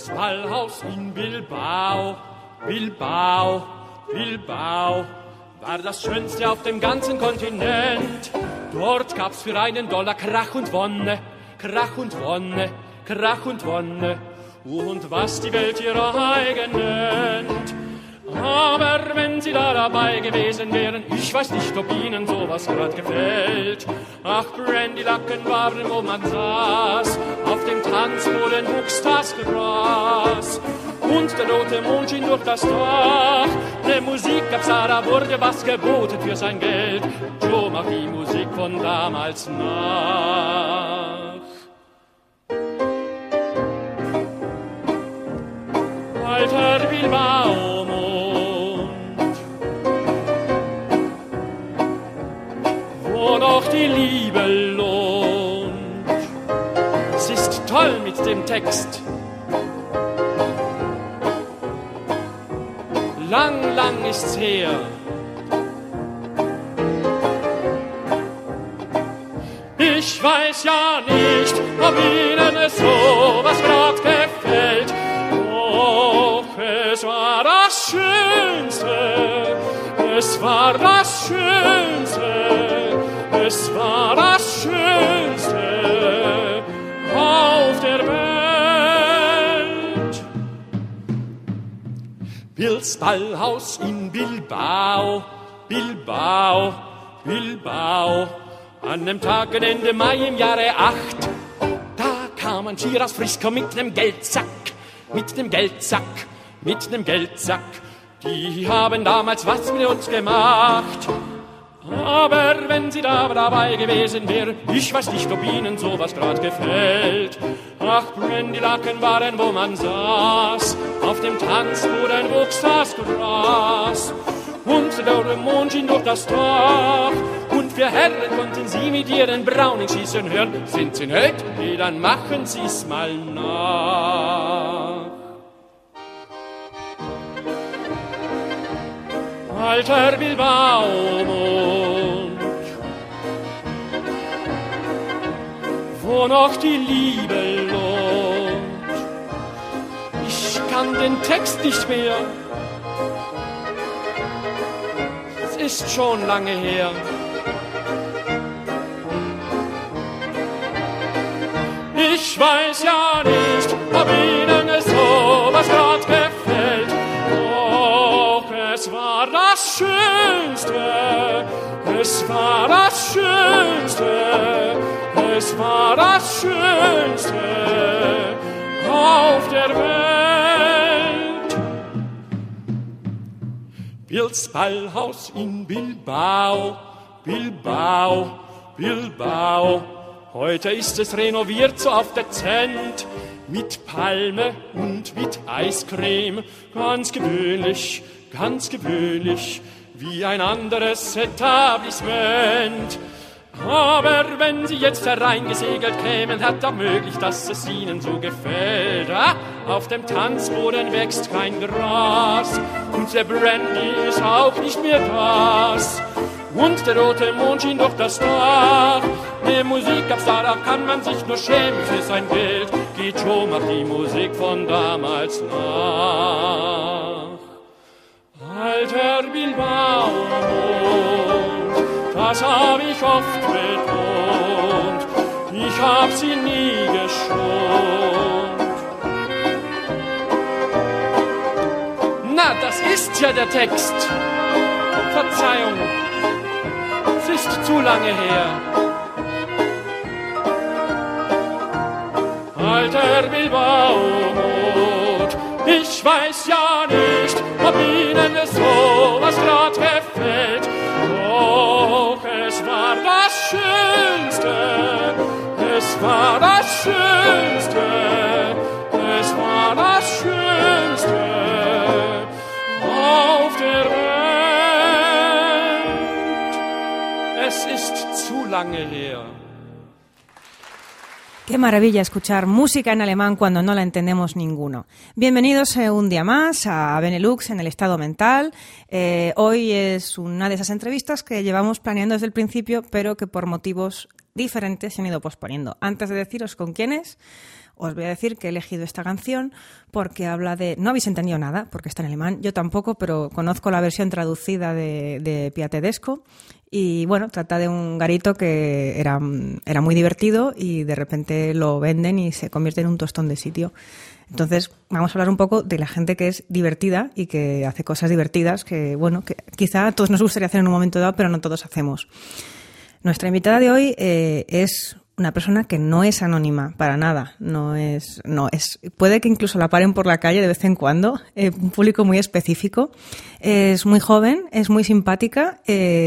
Bilds Ballhaus in Bilbao, Bilbao, Bilbao, war das Schönste auf dem ganzen Kontinent. Dort gab's für $1 Krach und Wonne, Krach und Wonne, Krach und Wonne, und was die Welt ihrer eigen nennt. Aber wenn Sie da dabei gewesen wären, ich weiß nicht, ob Ihnen sowas grad gefällt. Ach, Brandylacken waren, wo man saß, auf dem Tanzboden wuchs das Gras. Und der rote Mond schien durch das Dach. Ne Musik gab's da wurde was geboten für sein Geld. Joe macht die Musik von damals nach. Alter Bilbao-Mond, wo noch die Liebe lohnt. Es ist toll mit dem Text. Lang, lang ist's her. Ich weiß ja nicht, ob Ihnen es so was grad gefällt. Doch es war das Schönste, es war das Schönste, es war das Schönste auf der Welt. Bilds Ballhaus in Bilbao, Bilbao, Bilbao, an dem Tag Ende Mai im Jahre 8, da kam ein Tier aus Frisco mit nem Geldsack, mit nem Geldsack, mit nem Geldsack. Die haben damals was mit uns gemacht. Aber wenn Sie da dabei gewesen wären, ich weiß nicht, ob Ihnen sowas grad gefällt. Ach, Brandylacken waren, wo man saß, auf dem Tanzboden wuchs das Gras. Und der Mond schien durch das Dach. Und wir Herren konnten Sie mit Ihren braunen Schießen hören. Sind Sie nett? Nee, dann machen Sie's mal nach. Alter Bilbao-Mond, wo noch die Liebe lohnt. Ich kann den Text nicht mehr, es ist schon lange her. Ich weiß ja nicht, ob Ihnen es so was grad gefällt. Doch es war das Schönste, es war das Schönste, es war das Schönste auf der Welt. Bilds Ballhaus in Bilbao, Bilbao, Bilbao. Heute ist es renoviert so auf dezent, mit Palme und mit Eiscreme, ganz gewöhnlich, wie ein anderes Etablissement. Aber wenn Sie jetzt hereingesegelt kämen, hat auch möglich, dass es Ihnen so gefällt. Ah, auf dem Tanzboden wächst kein Gras und der Brandy ist auch nicht mehr das. Und der rote Mond schien durch das Dach. Ne Musik gab's da kann man sich nur schämen für sein Geld. Geht schon, macht die Musik von damals nach. Alter Bilbao-Mond, das hab ich oft betont, ich hab sie nie geschont. Na, das ist ja der Text. Verzeihung, es ist zu lange her. Alter Bilbao-Mond, ich weiß ja nicht, ob Ihnen es so was grad gefällt. Doch es war das Schönste, es war das Schönste, es war das Schönste auf der Welt. Es ist zu lange her. Qué maravilla escuchar música en alemán cuando no la entendemos ninguno. Bienvenidos un día más a Benelux en el estado mental. Hoy es una de esas entrevistas que llevamos planeando desde el principio, pero que por motivos diferentes se han ido posponiendo. Antes de deciros con quiénes, os voy a decir que he elegido esta canción porque habla de... No habéis entendido nada, porque está en alemán. Yo tampoco, pero conozco la versión traducida de Pia Tedesco. Y bueno, trata de un garito que era muy divertido y de repente lo venden y se convierte en un tostón de sitio. Entonces, vamos a hablar un poco de la gente que es divertida y que hace cosas divertidas que, bueno, que quizá a todos nos gustaría hacer en un momento dado, pero no todos hacemos. Nuestra invitada de hoy es una persona que no es anónima para nada, no es, puede que incluso la paren por la calle de vez en cuando, un público muy específico, es muy joven, es muy simpática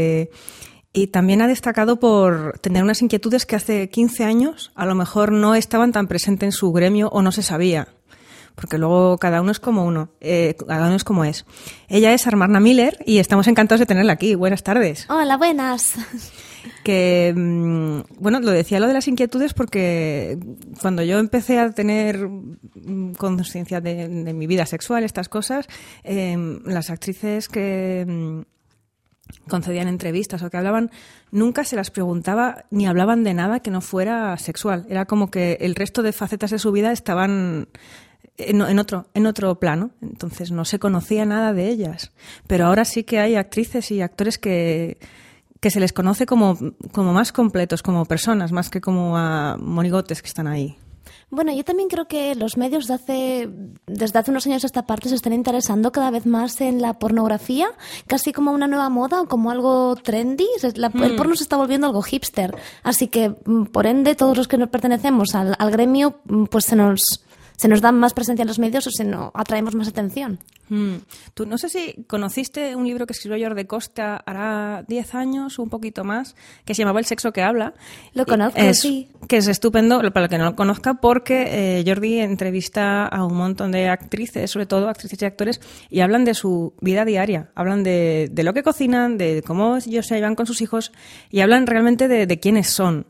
y también ha destacado por tener unas inquietudes que hace 15 años a lo mejor no estaban tan presentes en su gremio o no se sabía. Porque luego cada uno es como cada uno es como es. Ella es Amarna Miller y estamos encantados de tenerla aquí. Buenas tardes. Hola, buenas. Que, bueno, lo decía lo de las inquietudes porque cuando yo empecé a tener conciencia de mi vida sexual, estas cosas, las actrices que concedían entrevistas o que hablaban, nunca se las preguntaba ni hablaban de nada que no fuera sexual. Era como que el resto de facetas de su vida estaban en otro plano, entonces no se conocía nada de ellas. Pero ahora sí que hay actrices y actores que se les conoce como más completos, como personas, más que como a monigotes que están ahí. Bueno, yo también creo que los medios desde hace unos años a esta parte se están interesando cada vez más en la pornografía, casi como una nueva moda o como algo trendy. El porno se está volviendo algo hipster, así que por ende todos los que nos pertenecemos al gremio pues se nos da más presencia en los medios o atraemos más atención. Tú no sé si conociste un libro que escribió Jordi Costa hará 10 años o un poquito más, que se llamaba El sexo que habla. Lo conozco, sí. Que es estupendo, para el que no lo conozca, porque Jordi entrevista a un montón de actrices, sobre todo actrices y actores, y hablan de su vida diaria, hablan de lo que cocinan, de cómo ellos se llevan con sus hijos, y hablan realmente de quiénes son.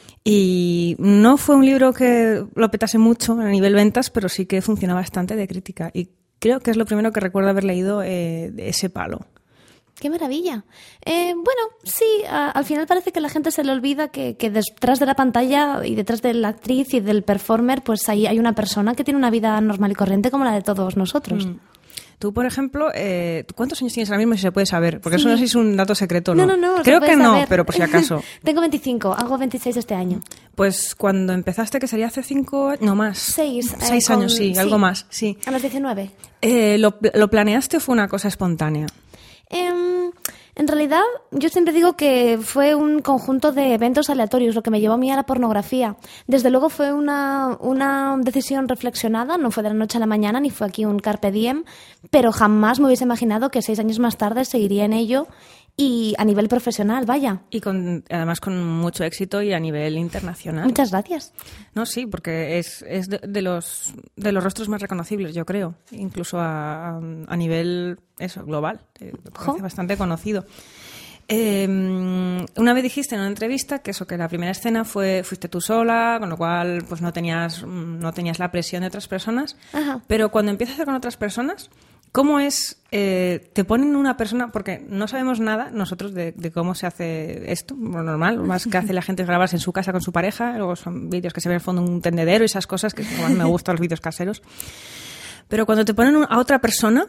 Y no fue un libro que lo petase mucho a nivel ventas, pero sí que funciona bastante de crítica. Y creo que es lo primero que recuerdo haber leído de ese palo. ¡Qué maravilla! Bueno, sí, al final parece que la gente se le olvida que detrás de la pantalla y detrás de la actriz y del performer, pues hay una persona que tiene una vida normal y corriente como la de todos nosotros. Tú, por ejemplo, ¿cuántos años tienes ahora mismo, si se puede saber? Porque eso no sé si es un dato secreto, ¿no? No. Creo que no, pero por si acaso. Tengo 25, hago 26 este año. Pues cuando empezaste, que sería hace 5 años, no más. 6 años, sí, algo más, sí. A los 19. ¿Lo planeaste o fue una cosa espontánea? En realidad, yo siempre digo que fue un conjunto de eventos aleatorios lo que me llevó a mí a la pornografía. Desde luego fue una decisión reflexionada, no fue de la noche a la mañana, ni fue aquí un carpe diem, pero jamás me hubiese imaginado que 6 años más tarde seguiría en ello y a nivel profesional, vaya. Y además con mucho éxito y a nivel internacional. Muchas gracias. No, sí, porque es de los rostros más reconocibles, yo creo, incluso a nivel global, bastante conocido. Una vez dijiste en una entrevista que la primera escena fuiste tú sola, con lo cual pues no tenías la presión de otras personas. Ajá. Pero cuando empiezas a hacer con otras personas, ¿cómo es? Te ponen una persona, porque no sabemos nada nosotros de cómo se hace esto, lo normal, lo más que hace la gente es grabarse en su casa con su pareja, luego son vídeos que se ven en el fondo un tendedero y esas cosas, que más me gustan los vídeos caseros. Pero cuando te ponen a otra persona,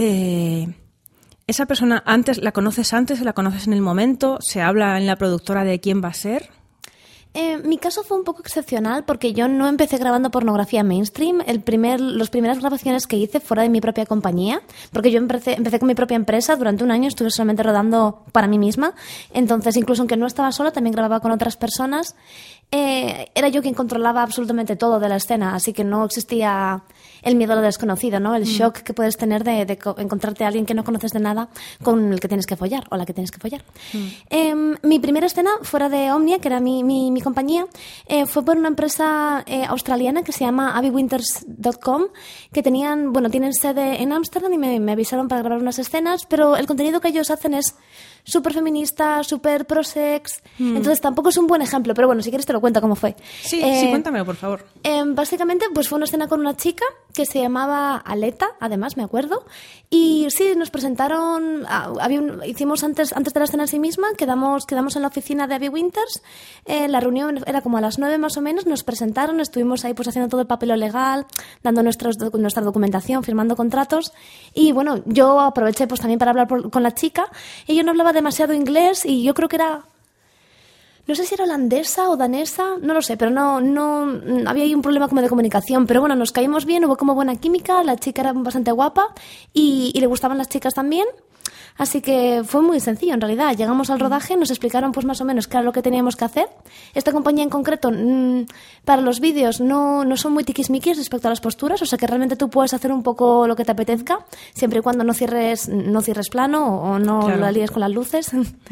esa persona la conoces antes, la conoces en el momento, se habla en la productora de quién va a ser. Mi caso fue un poco excepcional porque yo no empecé grabando pornografía mainstream. Las primeras grabaciones que hice fuera de mi propia compañía, porque yo empecé con mi propia empresa, durante un año estuve solamente rodando para mí misma, entonces incluso aunque no estaba sola también grababa con otras personas. Era yo quien controlaba absolutamente todo de la escena, así que no existía el miedo a lo desconocido, ¿no? El shock que puedes tener de encontrarte a alguien que no conoces de nada con el que tienes que follar o la que tienes que follar. Mi primera escena fuera de Omnia, que era mi compañía, fue por una empresa australiana que se llama abbywinters.com, que tienen sede en Ámsterdam y me avisaron para grabar unas escenas, pero el contenido que ellos hacen es súper feminista, súper pro-sex. Entonces tampoco es un buen ejemplo, pero bueno, si quieres te lo cuento cómo fue. Sí, cuéntamelo, por favor. Básicamente, pues fue una escena con una chica que se llamaba Aleta, además, me acuerdo. Y sí, nos presentaron, hicimos antes de la escena en sí misma, quedamos en la oficina de Abby Winters. La reunión era como a las 9 más o menos, nos presentaron, estuvimos ahí pues haciendo todo el papel legal, dando nuestra documentación, firmando contratos. Y bueno, yo aproveché pues también para hablar con la chica. Ella no hablaba demasiado inglés y yo creo que era... No sé si era holandesa o danesa, no lo sé, pero no había ahí un problema como de comunicación. Pero bueno, nos caímos bien, hubo como buena química, la chica era bastante guapa y le gustaban las chicas también. Así que fue muy sencillo en realidad. Llegamos al rodaje, nos explicaron pues más o menos qué era lo que teníamos que hacer. Esta compañía en concreto, para los vídeos no son muy tiquismiquis respecto a las posturas, o sea que realmente tú puedes hacer un poco lo que te apetezca, siempre y cuando no cierres plano o no Claro. la líes con las luces.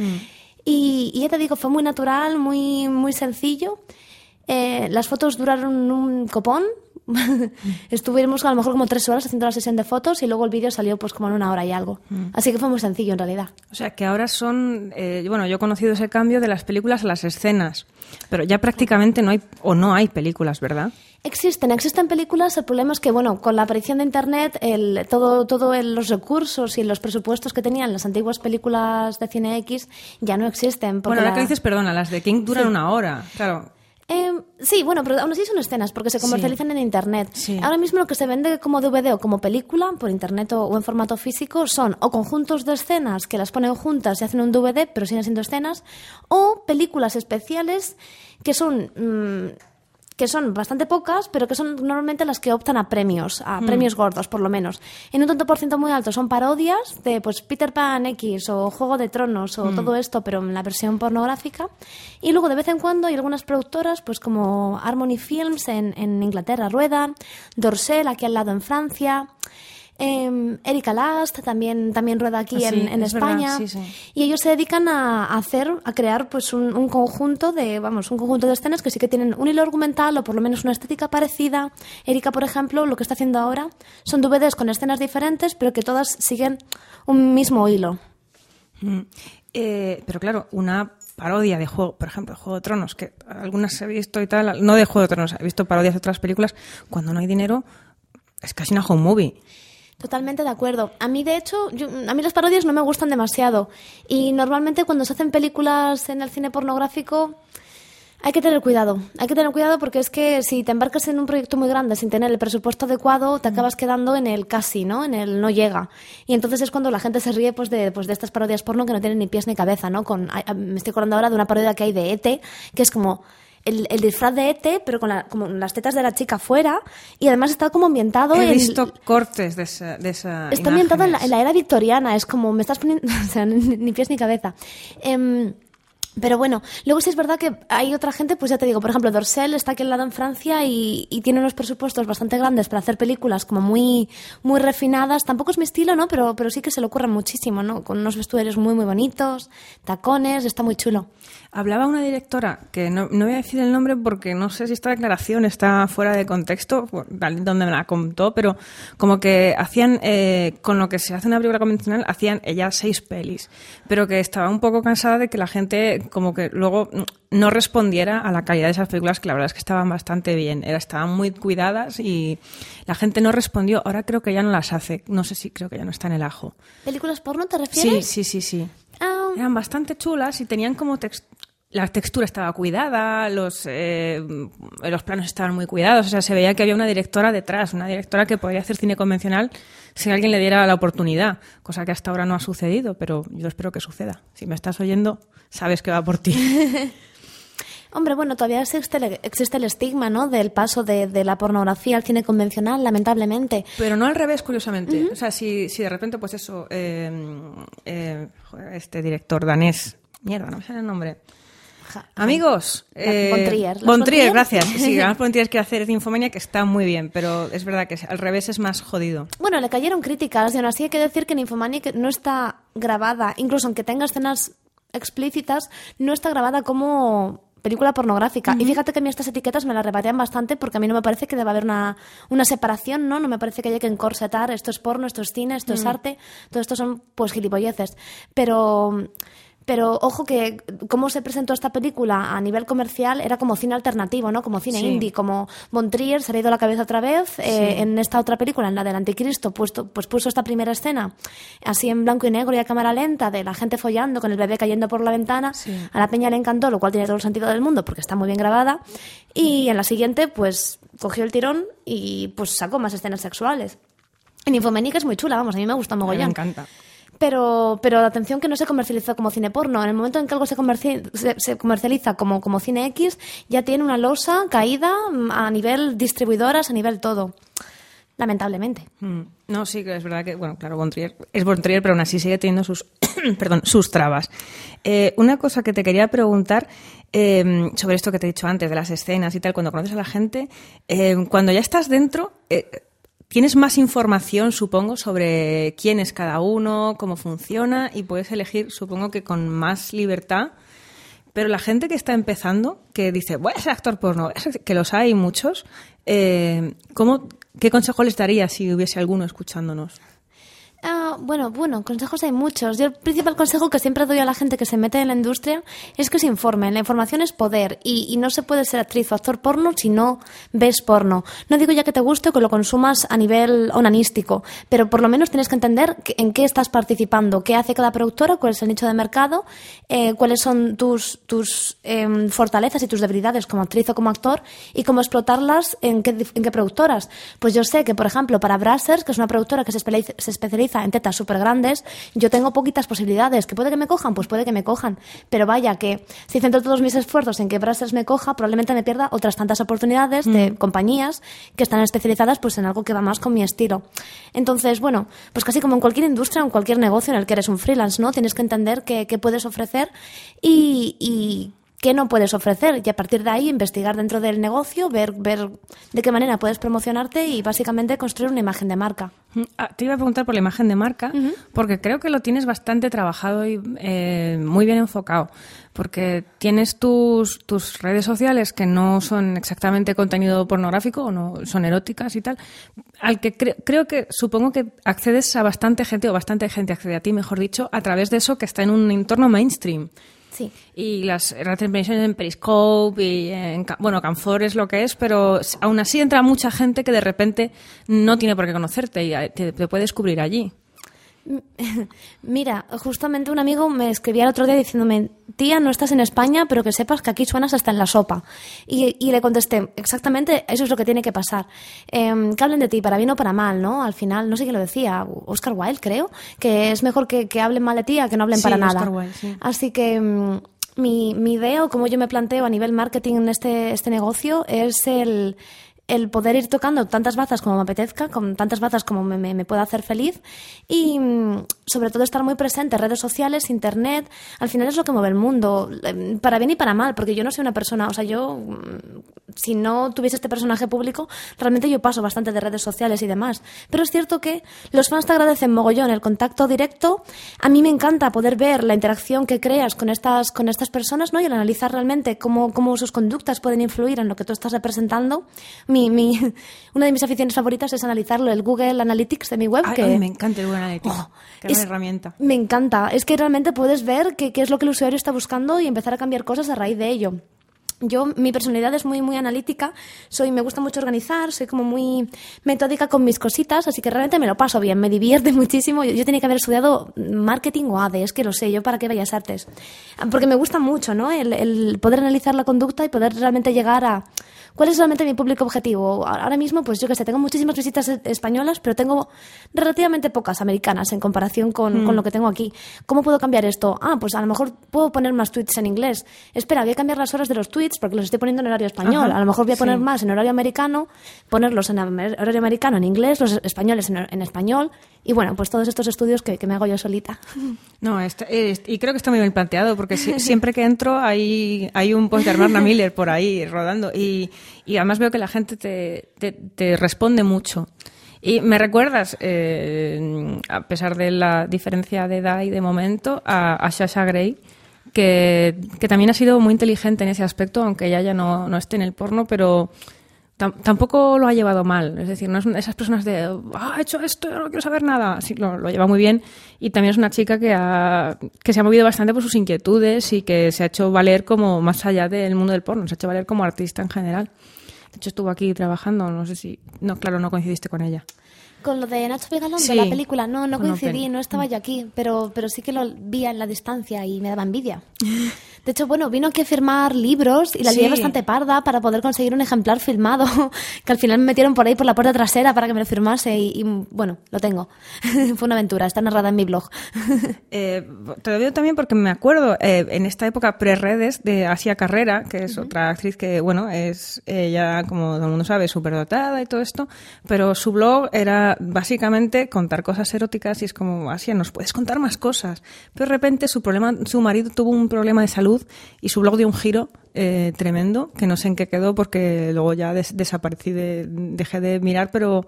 Y ya te digo, fue muy natural, muy, muy sencillo. Las fotos duraron un copón. Estuvimos a lo mejor como 3 horas haciendo la sesión de fotos y luego el vídeo salió pues como en 1 hora y algo. Así que fue muy sencillo en realidad. O sea, que ahora son... bueno, yo he conocido ese cambio de las películas a las escenas, pero ya prácticamente no hay películas, ¿verdad? Existen películas, el problema es que, bueno, con la aparición de Internet, los recursos y los presupuestos que tenían las antiguas películas de cine X ya no existen. Bueno, ahora que dices, perdona, las de King duran 1 hora, claro. Sí, bueno, pero aún así son escenas porque se comercializan en Internet. Sí. Ahora mismo lo que se vende como DVD o como película por Internet o en formato físico son o conjuntos de escenas que las ponen juntas y hacen un DVD pero siguen siendo escenas, o películas especiales que son bastante pocas, pero que son normalmente las que optan a premios gordos, por lo menos. En un tanto por ciento muy alto son parodias de pues Peter Pan X o Juego de Tronos o todo esto, pero en la versión pornográfica. Y luego de vez en cuando hay algunas productoras, pues como Harmony Films en Inglaterra rueda, Dorsel aquí al lado en Francia. Erika Last también rueda aquí en España, verdad, sí. y ellos se dedican a crear pues un conjunto de escenas que sí que tienen un hilo argumental o por lo menos una estética parecida. Erika, por ejemplo, lo que está haciendo ahora son DVDs con escenas diferentes pero que todas siguen un mismo hilo. Pero claro, una parodia de juego, por ejemplo, Juego de Tronos, que algunas he visto y tal, no de Juego de Tronos, he visto parodias de otras películas, cuando no hay dinero es casi una home movie. Totalmente de acuerdo. A mí, de hecho, a mí las parodias no me gustan demasiado. Y normalmente cuando se hacen películas en el cine pornográfico hay que tener cuidado. Hay que tener cuidado porque es que si te embarcas en un proyecto muy grande sin tener el presupuesto adecuado, te acabas quedando en el casi, ¿no? En el no llega. Y entonces es cuando la gente se ríe pues de estas parodias porno que no tienen ni pies ni cabeza, ¿no? Me estoy acordando ahora de una parodia que hay de E.T., que es como... El disfraz de E.T., pero como las tetas de la chica fuera, y además está como ambientado He visto cortes de esa está ambientado en la era victoriana, es como me estás poniendo... O sea, ni pies ni cabeza. Pero bueno, luego sí es verdad que hay otra gente, pues ya te digo, por ejemplo, Dorsel está aquí al lado en Francia y tiene unos presupuestos bastante grandes para hacer películas como muy, muy refinadas. Tampoco es mi estilo, ¿no? Pero sí que se le ocurren muchísimo, ¿no? Con unos vestuarios muy, muy bonitos, tacones, está muy chulo. Hablaba una directora, que no voy a decir el nombre porque no sé si esta declaración está fuera de contexto, donde me la contó, pero como que hacían, con lo que se hace una película convencional, hacían ella 6 pelis, pero que estaba un poco cansada de que la gente como que luego no respondiera a la calidad de esas películas, que la verdad es que estaban bastante bien, estaban muy cuidadas y la gente no respondió. Ahora creo que ya no las hace, no sé si creo que ya no está en el ajo. ¿Películas porno te refieres? Sí. Eran bastante chulas y tenían como la textura estaba cuidada, los planos estaban muy cuidados, o sea, se veía que había una directora detrás, una directora que podría hacer cine convencional si alguien le diera la oportunidad, cosa que hasta ahora no ha sucedido, pero yo espero que suceda. Si me estás oyendo, sabes que va por ti. Hombre, bueno, todavía existe el estigma, ¿no?, del paso de la pornografía al cine convencional, lamentablemente. Pero no al revés, curiosamente. Uh-huh. O sea, si de repente, pues eso, este director danés, mierda, no me sale el nombre. Amigos, Bontrier, gracias. Sí, Lars von Trier quiere hacer Infomania, que está muy bien, pero es verdad que al revés es más jodido. Bueno, le cayeron críticas, y aún así hay que decir que Nymphomaniac no está grabada, incluso aunque tenga escenas explícitas, no está grabada como película pornográfica. Y fíjate que a mí estas etiquetas me las rebatean bastante porque a mí no me parece que deba haber una separación, ¿no? No me parece que haya que encorsetar, esto es porno, esto es cine, esto es arte, todo esto son pues gilipolleces. Pero ojo que cómo se presentó esta película a nivel comercial era como cine alternativo, ¿no? Como cine indie, como Von Trier se le ha ido la cabeza otra vez en esta otra película, en la del Anticristo, puso esta primera escena así en blanco y negro y a cámara lenta de la gente follando con el bebé cayendo por la ventana. A la peña le encantó, lo cual tiene todo el sentido del mundo porque está muy bien grabada, y en la siguiente pues cogió el tirón y pues sacó más escenas sexuales. En Nymphomaniac es muy chula, vamos, a mí me gusta mogollón. Me encanta. Pero atención que no se comercializó como cine porno. En el momento en que algo se comercializa como cine X, ya tiene una losa caída a nivel distribuidoras, a nivel todo. Lamentablemente. No, sí que es verdad que, bueno, claro, Von Trier es Von Trier, pero aún así sigue teniendo sus, sus trabas. Una cosa que te quería preguntar sobre esto que te he dicho antes, de las escenas y tal, cuando conoces a la gente, cuando ya estás dentro... Tienes más información, supongo, sobre quién es cada uno, cómo funciona, y puedes elegir, supongo que con más libertad. Pero la gente que está empezando, que dice, voy a ser actor porno, que los hay muchos, ¿qué consejo les darías si hubiese alguno escuchándonos? Bueno, consejos hay muchos. Yo el principal consejo que siempre doy a la gente que se mete en la industria es que se informen. La información es poder y no se puede ser actriz o actor porno si no ves porno. No digo ya que te guste o que lo consumas a nivel onanístico, pero por lo menos tienes que entender en qué estás participando, qué hace cada productora, cuál es el nicho de mercado, cuáles son tus fortalezas y tus debilidades como actriz o como actor y cómo explotarlas en qué productoras. Pues yo sé que, por ejemplo, para Brazzers, que es una productora que se especializa en tetas súper grandes, yo tengo poquitas posibilidades. ¿Que puede que me cojan? Pues puede que me cojan. Pero vaya, que si centro todos mis esfuerzos en que Brazzers me coja, probablemente me pierda otras tantas oportunidades de compañías que están especializadas pues en algo que va más con mi estilo. Entonces, bueno, pues casi como en cualquier industria o en cualquier negocio en el que eres un freelance, ¿no? Tienes que entender qué puedes ofrecer y qué no puedes ofrecer, y a partir de ahí investigar dentro del negocio, ver de qué manera puedes promocionarte y básicamente construir una imagen de marca. Te iba a preguntar por la imagen de marca, porque creo que lo tienes bastante trabajado y muy bien enfocado, porque tienes tus redes sociales que no son exactamente contenido pornográfico o no son eróticas y tal, al que supongo que accedes a bastante gente, o bastante gente accede a ti, mejor dicho, a través de eso que está en un entorno mainstream. Sí. Y las retransmisiones en Periscope y Canfor es lo que es, pero aún así entra mucha gente que de repente no tiene por qué conocerte y te puede descubrir allí. Mira, justamente un amigo me escribía el otro día diciéndome: tía, no estás en España, pero que sepas que aquí suenas hasta en la sopa. Y le contesté, exactamente, eso es lo que tiene que pasar. Que hablen de ti, para bien o para mal, ¿no? Al final, no sé quién lo decía, Oscar Wilde, creo, que es mejor que hablen mal de ti a que no hablen para nada. Oscar Wilde, sí. Así que mi idea, o como yo me planteo a nivel marketing en este negocio, es el poder ir tocando tantas bazas como me apetezca, con tantas bazas como me pueda hacer feliz, y sobre todo estar muy presente en redes sociales, internet. Al final es lo que mueve el mundo, para bien y para mal, porque yo no soy una persona, o sea, yo si no tuviese este personaje público, realmente yo paso bastante de redes sociales y demás, pero es cierto que los fans te agradecen mogollón el contacto directo. A mí me encanta poder ver la interacción que creas con estas personas, ¿no? Y el analizar realmente cómo sus conductas pueden influir en lo que tú estás representando. Una de mis aficiones favoritas es analizarlo, el Google Analytics de mi web. Ay, me encanta el Google Analytics. Qué gran herramienta. Me encanta. Es que realmente puedes ver qué es lo que el usuario está buscando y empezar a cambiar cosas a raíz de ello. Mi personalidad es muy, muy analítica, me gusta mucho organizar, soy como muy metódica con mis cositas, así que realmente me lo paso bien, me divierte muchísimo. Yo tenía que haber estudiado marketing o ADE, es que lo sé, yo para qué Bellas Artes. Porque me gusta mucho, ¿no? El poder analizar la conducta y poder realmente llegar a cuál es realmente mi público objetivo. Ahora mismo, pues yo que sé, tengo muchísimas visitas españolas, pero tengo relativamente pocas americanas en comparación con lo que tengo aquí. ¿Cómo puedo cambiar esto? Pues a lo mejor puedo poner más tweets en inglés. Espera, voy a cambiar las horas de los tweets porque los estoy poniendo en horario español. A lo mejor voy a poner más en horario americano, ponerlos en horario americano en inglés, los españoles en español. Y bueno, pues todos estos estudios que me hago yo solita. No, y creo que está muy bien planteado, porque siempre que entro hay un post de Armanda Miller por ahí rodando, y además veo que la gente te responde mucho. Y me recuerdas, a pesar de la diferencia de edad y de momento, a Sasha Grey, que también ha sido muy inteligente en ese aspecto, aunque ella ya no esté en el porno, pero tampoco lo ha llevado mal. Es decir, no es esas personas de he hecho esto, no quiero saber nada. Sí, lo lleva muy bien, y también es una chica que se ha movido bastante por sus inquietudes y que se ha hecho valer como más allá del mundo del porno, se ha hecho valer como artista en general. De hecho, estuvo aquí trabajando, no sé si... No, claro, no coincidiste con ella. Con lo de Nacho Vigalondo, Sí, de la película, no coincidí, Open. no estaba yo aquí, pero sí que lo vi en la distancia y me daba envidia. De hecho, bueno, vino aquí a firmar libros y la lié Sí. bastante parda para poder conseguir un ejemplar filmado, que al final me metieron por ahí por la puerta trasera para que me lo firmase y bueno, lo tengo. Fue una aventura, está narrada en mi blog. Te lo digo también porque me acuerdo en esta época pre-redes de Asia Carrera, que es otra actriz que, bueno, es ella, como todo el mundo sabe, superdotada y todo esto, pero su blog era básicamente contar cosas eróticas y es como, Asia, ¿nos puedes contar más cosas? Pero de repente su marido tuvo un problema de salud y su blog dio un giro tremendo, que no sé en qué quedó porque luego ya desaparecí, dejé de mirar, pero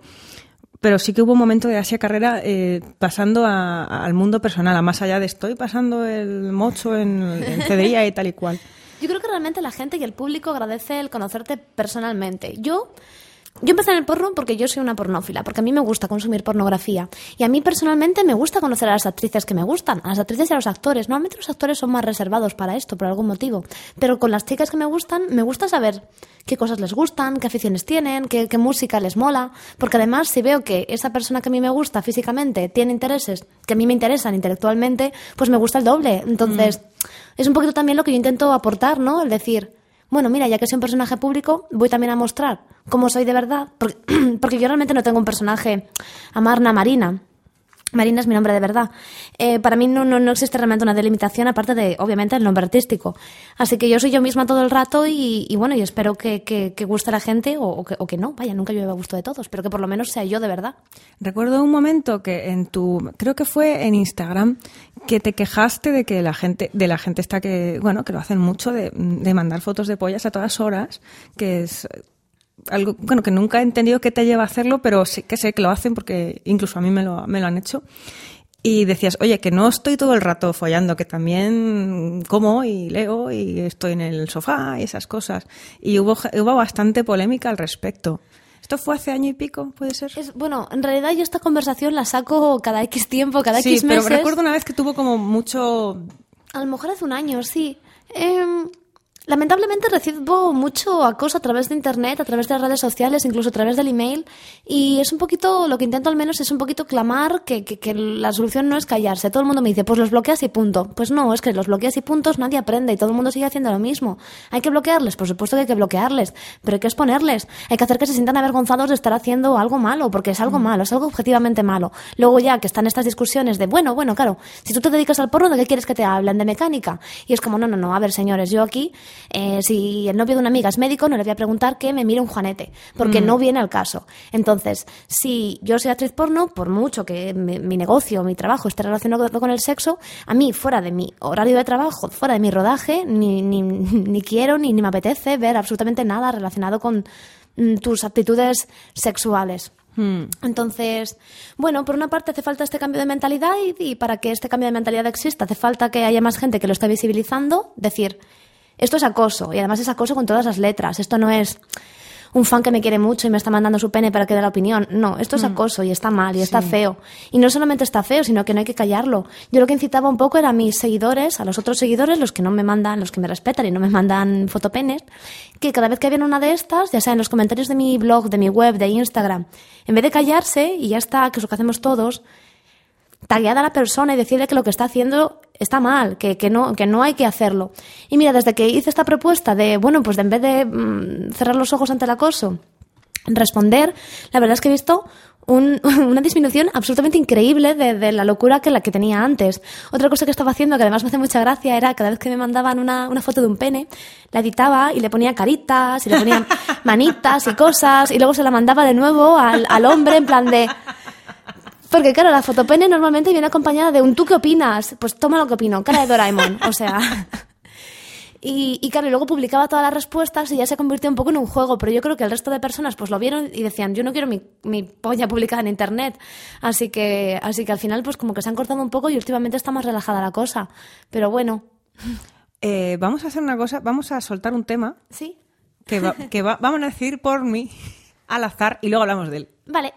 sí que hubo un momento de Asia Carrera pasando al mundo personal, a más allá de estoy pasando el mocho en cedería y tal y cual. Yo creo que realmente la gente y el público agradece el conocerte personalmente. Yo empecé en el porno porque yo soy una pornófila, porque a mí me gusta consumir pornografía. Y a mí personalmente me gusta conocer a las actrices que me gustan, a las actrices y a los actores. Normalmente los actores son más reservados para esto, por algún motivo. Pero con las chicas que me gusta saber qué cosas les gustan, qué aficiones tienen, qué música les mola. Porque además, si veo que esa persona que a mí me gusta físicamente tiene intereses que a mí me interesan intelectualmente, pues me gusta el doble. Entonces, es un poquito también lo que yo intento aportar, ¿no? El decir... Bueno, mira, ya que soy un personaje público, voy también a mostrar cómo soy de verdad, porque yo realmente no tengo un personaje Amarna Marina. Marina es mi nombre de verdad. Para mí no existe realmente una delimitación aparte de, obviamente, el nombre artístico. Así que yo soy yo misma todo el rato y bueno, y espero que guste a la gente o que no. Vaya, nunca yo me gusto de todos, pero que por lo menos sea yo de verdad. Recuerdo un momento que creo que fue en Instagram, que te quejaste de que la gente está que, bueno, que lo hacen mucho de mandar fotos de pollas a todas horas, que es algo, bueno, que nunca he entendido qué te lleva a hacerlo, pero sí que sé que lo hacen porque incluso a mí me lo han hecho. Y decías, oye, que no estoy todo el rato follando, que también como y leo y estoy en el sofá y esas cosas. Y hubo bastante polémica al respecto. ¿Esto fue hace año y pico, puede ser? Bueno, en realidad yo esta conversación la saco cada X tiempo, cada sí, X meses. Pero recuerdo una vez que tuvo como mucho... A lo mejor hace un año, sí. Lamentablemente recibo mucho acoso a través de internet, a través de las redes sociales, incluso a través del email, y es un poquito, lo que intento al menos es un poquito clamar que la solución no es callarse. Todo el mundo me dice, pues los bloqueas y punto. Pues no, es que los bloqueas y puntos nadie aprende y todo el mundo sigue haciendo lo mismo. ¿Hay que bloquearles? Por supuesto que hay que bloquearles, pero hay que exponerles. Hay que hacer que se sientan avergonzados de estar haciendo algo malo, porque es algo malo, es algo objetivamente malo. Luego ya que están estas discusiones de, bueno, claro, si tú te dedicas al porno, ¿de qué quieres que te hablen? ¿De mecánica? Y es como, no, a ver, señores, yo aquí... si el novio de una amiga es médico, no le voy a preguntar que me mire un juanete, porque no viene al caso. Entonces, si yo soy actriz porno, por mucho que mi negocio, mi trabajo esté relacionado con el sexo, a mí, fuera de mi horario de trabajo, fuera de mi rodaje, ni quiero ni me apetece ver absolutamente nada relacionado con tus aptitudes sexuales. Entonces, bueno, por una parte hace falta este cambio de mentalidad y para que este cambio de mentalidad exista hace falta que haya más gente que lo esté visibilizando, decir... Esto es acoso, y además es acoso con todas las letras. Esto no es un fan que me quiere mucho y me está mandando su pene para que dé la opinión. No, esto es acoso y está mal y está feo. Y no solamente está feo, sino que no hay que callarlo. Yo lo que incitaba un poco era a mis seguidores, a los otros seguidores, los que no me mandan, los que me respetan y no me mandan fotopenes, que cada vez que había una de estas, ya sea en los comentarios de mi blog, de mi web, de Instagram, en vez de callarse, y ya está, que es lo que hacemos todos, taguear a la persona y decirle que lo que está haciendo está mal, que no hay que hacerlo. Y mira, desde que hice esta propuesta de, bueno, pues de en vez de cerrar los ojos ante el acoso, responder, la verdad es que he visto una disminución absolutamente increíble de la locura que tenía antes. Otra cosa que estaba haciendo, que además me hace mucha gracia, era cada vez que me mandaban una foto de un pene, la editaba y le ponía caritas, y le ponía manitas y cosas, y luego se la mandaba de nuevo al hombre en plan de... Porque claro, la fotopene normalmente viene acompañada de un ¿tú qué opinas? Pues toma lo que opino, cara de Doraemon, o sea... Y claro, y luego publicaba todas las respuestas y ya se convirtió un poco en un juego, pero yo creo que el resto de personas pues lo vieron y decían, yo no quiero mi polla publicada en internet, así que al final pues como que se han cortado un poco y últimamente está más relajada la cosa, pero bueno... Vamos a hacer una cosa, vamos a soltar un tema ¿Sí? que vamos a decidir por mí al azar y luego hablamos de él. Vale.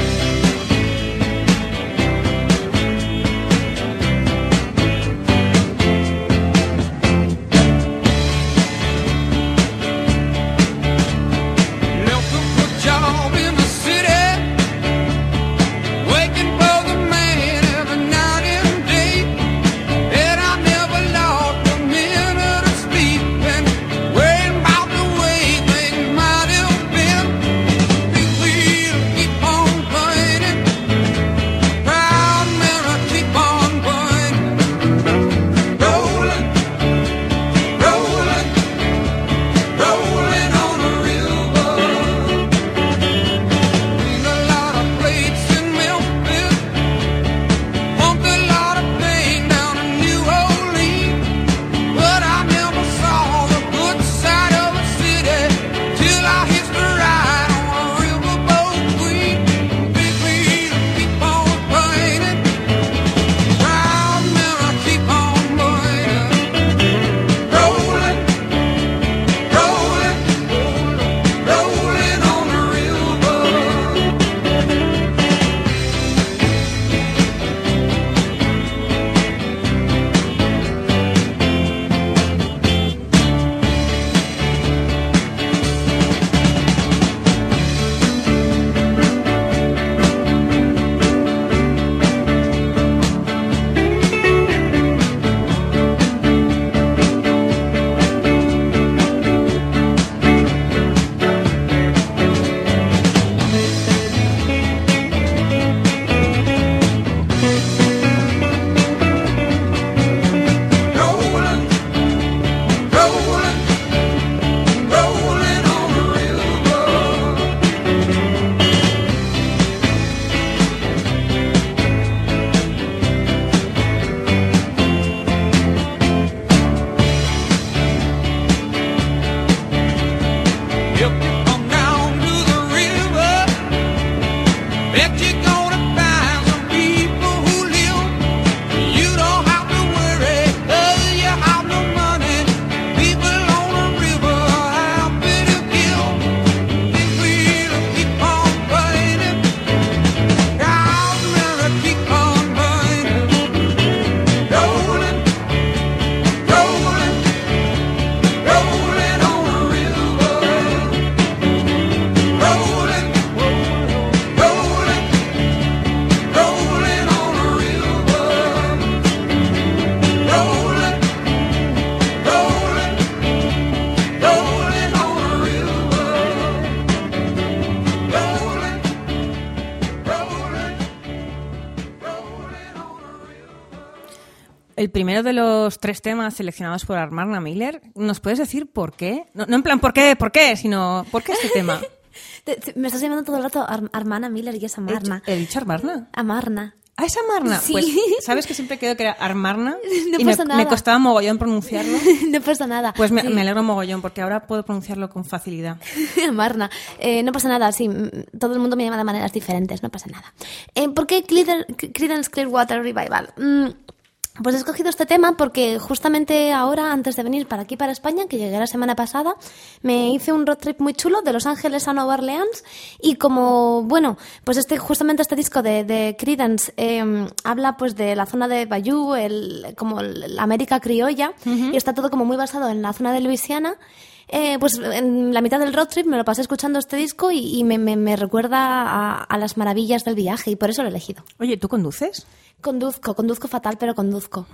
El primero de los 3 temas seleccionados por Amarna Miller, ¿nos puedes decir por qué? No en plan ¿por qué? Sino ¿por qué este tema? Me estás llamando todo el rato Armana Miller y es Amarna. ¿He dicho Amarna? Amarna. ¿Ah, es Amarna? Sí. Pues, ¿sabes que siempre creo que era Armarna? No y pasa nada. me costaba mogollón pronunciarlo. No pasa nada. Pues me Sí. alegro mogollón, porque ahora puedo pronunciarlo con facilidad. Amarna. No pasa nada, sí. Todo el mundo me llama de maneras diferentes, no pasa nada. ¿Por qué Creedence Clearwater Revival? Pues he escogido este tema porque justamente ahora, antes de venir para aquí, para España, que llegué la semana pasada, me hice un road trip muy chulo de Los Ángeles a Nueva Orleans y como, bueno, pues justamente este disco de Creedence habla pues de la zona de Bayou, como la América criolla, y está todo como muy basado en la zona de Luisiana. Pues en la mitad del road trip me lo pasé escuchando este disco y me recuerda a las maravillas del viaje y por eso lo he elegido. Oye, ¿tú conduces? Conduzco fatal, pero conduzco.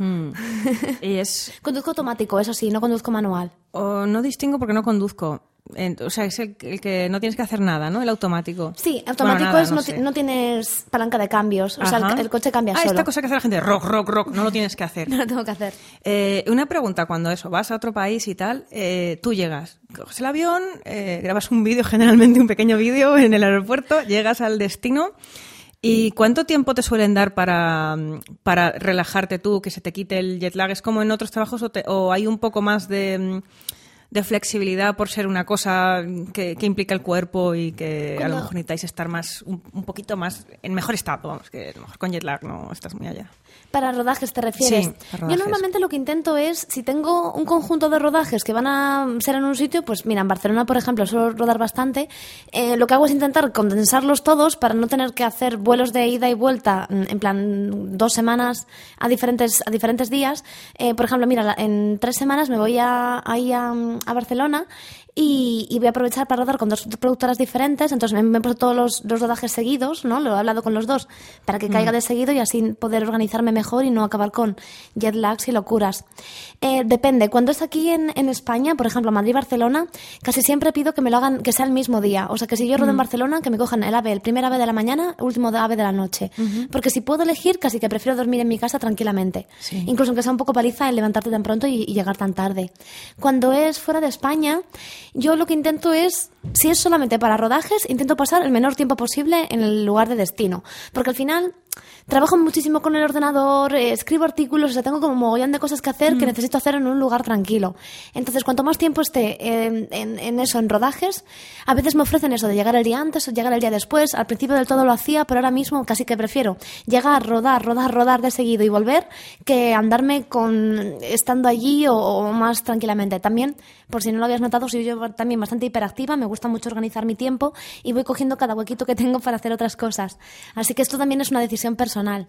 Y es... Conduzco automático, eso sí, no conduzco manual. No distingo porque no conduzco. O sea, es el que no tienes que hacer nada, ¿no? El automático. Sí, automático bueno, nada, es no sé. no tienes palanca de cambios, o sea, el coche cambia solo. Esta cosa que hace la gente, rock, no lo tienes que hacer. No lo tengo que hacer. Una pregunta, cuando vas a otro país y tal, tú llegas, coges el avión, grabas un vídeo, generalmente un pequeño vídeo en el aeropuerto, llegas al destino. ¿Y cuánto tiempo te suelen dar para relajarte tú, que se te quite el jet lag? ¿Es como en otros trabajos o hay un poco más de de flexibilidad por ser una cosa que implica el cuerpo y que a lo mejor necesitáis estar un poquito más en mejor estado, vamos, que a lo mejor con jet lag no estás muy allá. ¿Para rodajes te refieres? Sí, para rodajes. Yo normalmente lo que intento es, si tengo un conjunto de rodajes que van a ser en un sitio, pues mira, en Barcelona, por ejemplo, suelo rodar bastante, lo que hago es intentar condensarlos todos para no tener que hacer vuelos de ida y vuelta, en plan 2 semanas a diferentes días. Por ejemplo, mira, en 3 semanas me voy ahí a Barcelona y voy a aprovechar para rodar con 2 productoras diferentes. Entonces me he puesto todos los rodajes seguidos, ¿no? Lo he hablado con los 2 para que caiga de seguido y así poder organizarme mejor y no acabar con jet lags y locuras. Depende. Cuando es aquí en España, por ejemplo, Madrid-Barcelona, casi siempre pido que me lo hagan, que sea el mismo día. O sea, que si yo rodo en Barcelona, que me cojan el primer AVE de la mañana, último AVE de la noche. Porque si puedo elegir, casi que prefiero dormir en mi casa tranquilamente. Sí. Incluso aunque sea un poco paliza el levantarte tan pronto y llegar tan tarde. Cuando es fuera de España, yo lo que intento es, si es solamente para rodajes, intento pasar el menor tiempo posible en el lugar de destino. Porque al final trabajo muchísimo con el ordenador, escribo artículos, o sea, tengo como un mogollón de cosas que hacer que necesito hacer en un lugar tranquilo. Entonces, cuanto más tiempo esté en eso, en rodajes, a veces me ofrecen eso de llegar el día antes o llegar el día después. Al principio del todo lo hacía, pero ahora mismo casi que prefiero llegar, rodar de seguido y volver que andarme estando allí o más tranquilamente. También, por si no lo habías notado, soy yo también bastante hiperactiva, me gusta mucho organizar mi tiempo y voy cogiendo cada huequito que tengo para hacer otras cosas. Así que esto también es una decisión personal.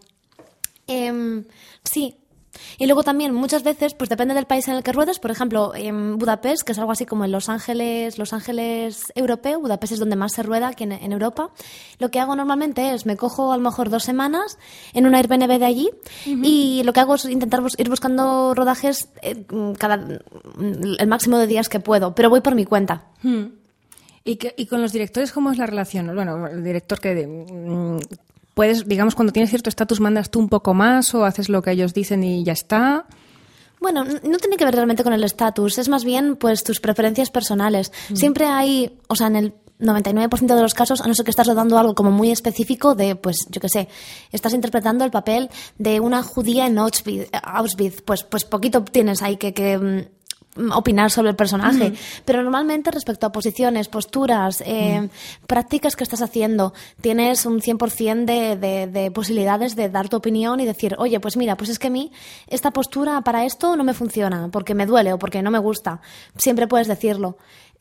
Sí. Y luego también muchas veces, pues depende del país en el que ruedes. Por ejemplo, en Budapest, que es algo así como en Los Ángeles europeo, Budapest es donde más se rueda aquí en Europa. Lo que hago normalmente es, me cojo a lo mejor 2 semanas en una Airbnb de allí y lo que hago es intentar ir buscando rodajes el máximo de días que puedo, pero voy por mi cuenta. ¿Y con los directores cómo es la relación? Bueno, el director que... Puedes, digamos, cuando tienes cierto estatus, mandas tú un poco más o haces lo que ellos dicen y ya está. Bueno, no tiene que ver realmente con el estatus, es más bien pues tus preferencias personales. Siempre hay, o sea, en el 99% de los casos, a no ser que estás rodando algo como muy específico de, pues, yo qué sé, estás interpretando el papel de una judía en Auschwitz, pues poquito tienes ahí que opinar sobre el personaje, pero normalmente respecto a posiciones, posturas, prácticas que estás haciendo, tienes un 100% de posibilidades de dar tu opinión y decir, oye, pues mira, pues es que a mí esta postura para esto no me funciona, porque me duele o porque no me gusta. Siempre puedes decirlo.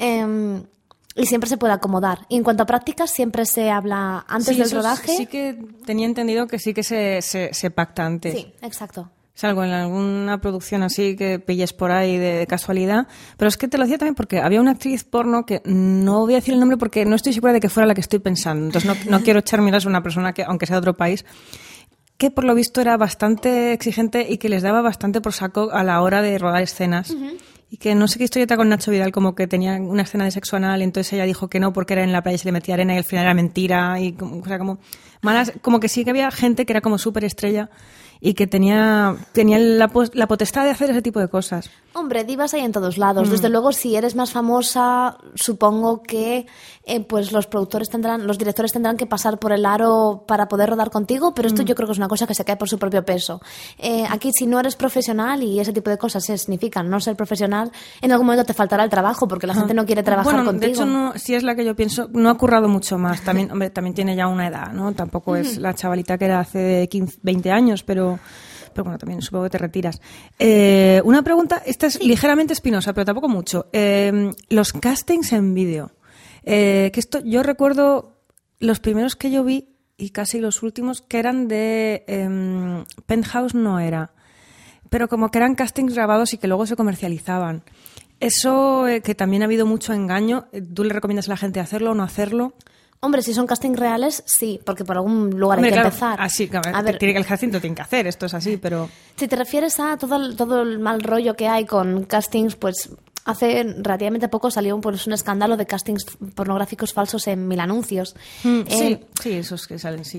Y siempre se puede acomodar. Y en cuanto a prácticas, siempre se habla antes del rodaje. Sí que tenía entendido que sí que se pacta antes. Sí, exacto. Salvo en alguna producción así que pilles por ahí de casualidad. Pero es que te lo decía también porque había una actriz porno que no voy a decir el nombre porque no estoy segura de que fuera la que estoy pensando. Entonces no quiero echar miras a una persona que, aunque sea de otro país, que por lo visto era bastante exigente y que les daba bastante por saco a la hora de rodar escenas. Y que no sé qué historieta con Nacho Vidal, como que tenía una escena de sexo anal y entonces ella dijo que no porque era en la playa y se le metía arena y al final era mentira. Y o sea, como malas, como que sí que había gente que era como súper estrella y que tenía la potestad de hacer ese tipo de cosas. Hombre, divas hay en todos lados. Desde luego, si eres más famosa, supongo que pues los directores tendrán que pasar por el aro para poder rodar contigo, pero esto yo creo que es una cosa que se cae por su propio peso. Aquí, si no eres profesional y ese tipo de cosas significan no ser profesional, en algún momento te faltará el trabajo porque la gente no quiere trabajar contigo. De hecho, no, si es la que yo pienso, no ha currado mucho más. También, hombre, también tiene ya una edad, ¿no? Tampoco es la chavalita que era hace 15, 20 años, pero bueno, también supongo que te retiras. Una pregunta, esta es ligeramente espinosa, pero tampoco mucho. Los castings en vídeo. Que esto, yo recuerdo los primeros que yo vi y casi los últimos que eran de Penthouse no era, pero como que eran castings grabados y que luego se comercializaban. Eso, que también ha habido mucho engaño. ¿Tú le recomiendas a la gente hacerlo o no hacerlo? Hombre, si son castings reales, sí, porque por algún lugar hay que empezar. Así, el casting lo tiene que hacer, esto es así, pero... Si te refieres a todo el mal rollo que hay con castings, pues hace relativamente poco salió pues, un escándalo de castings pornográficos falsos en 1000 anuncios. Sí, esos que salen, sí.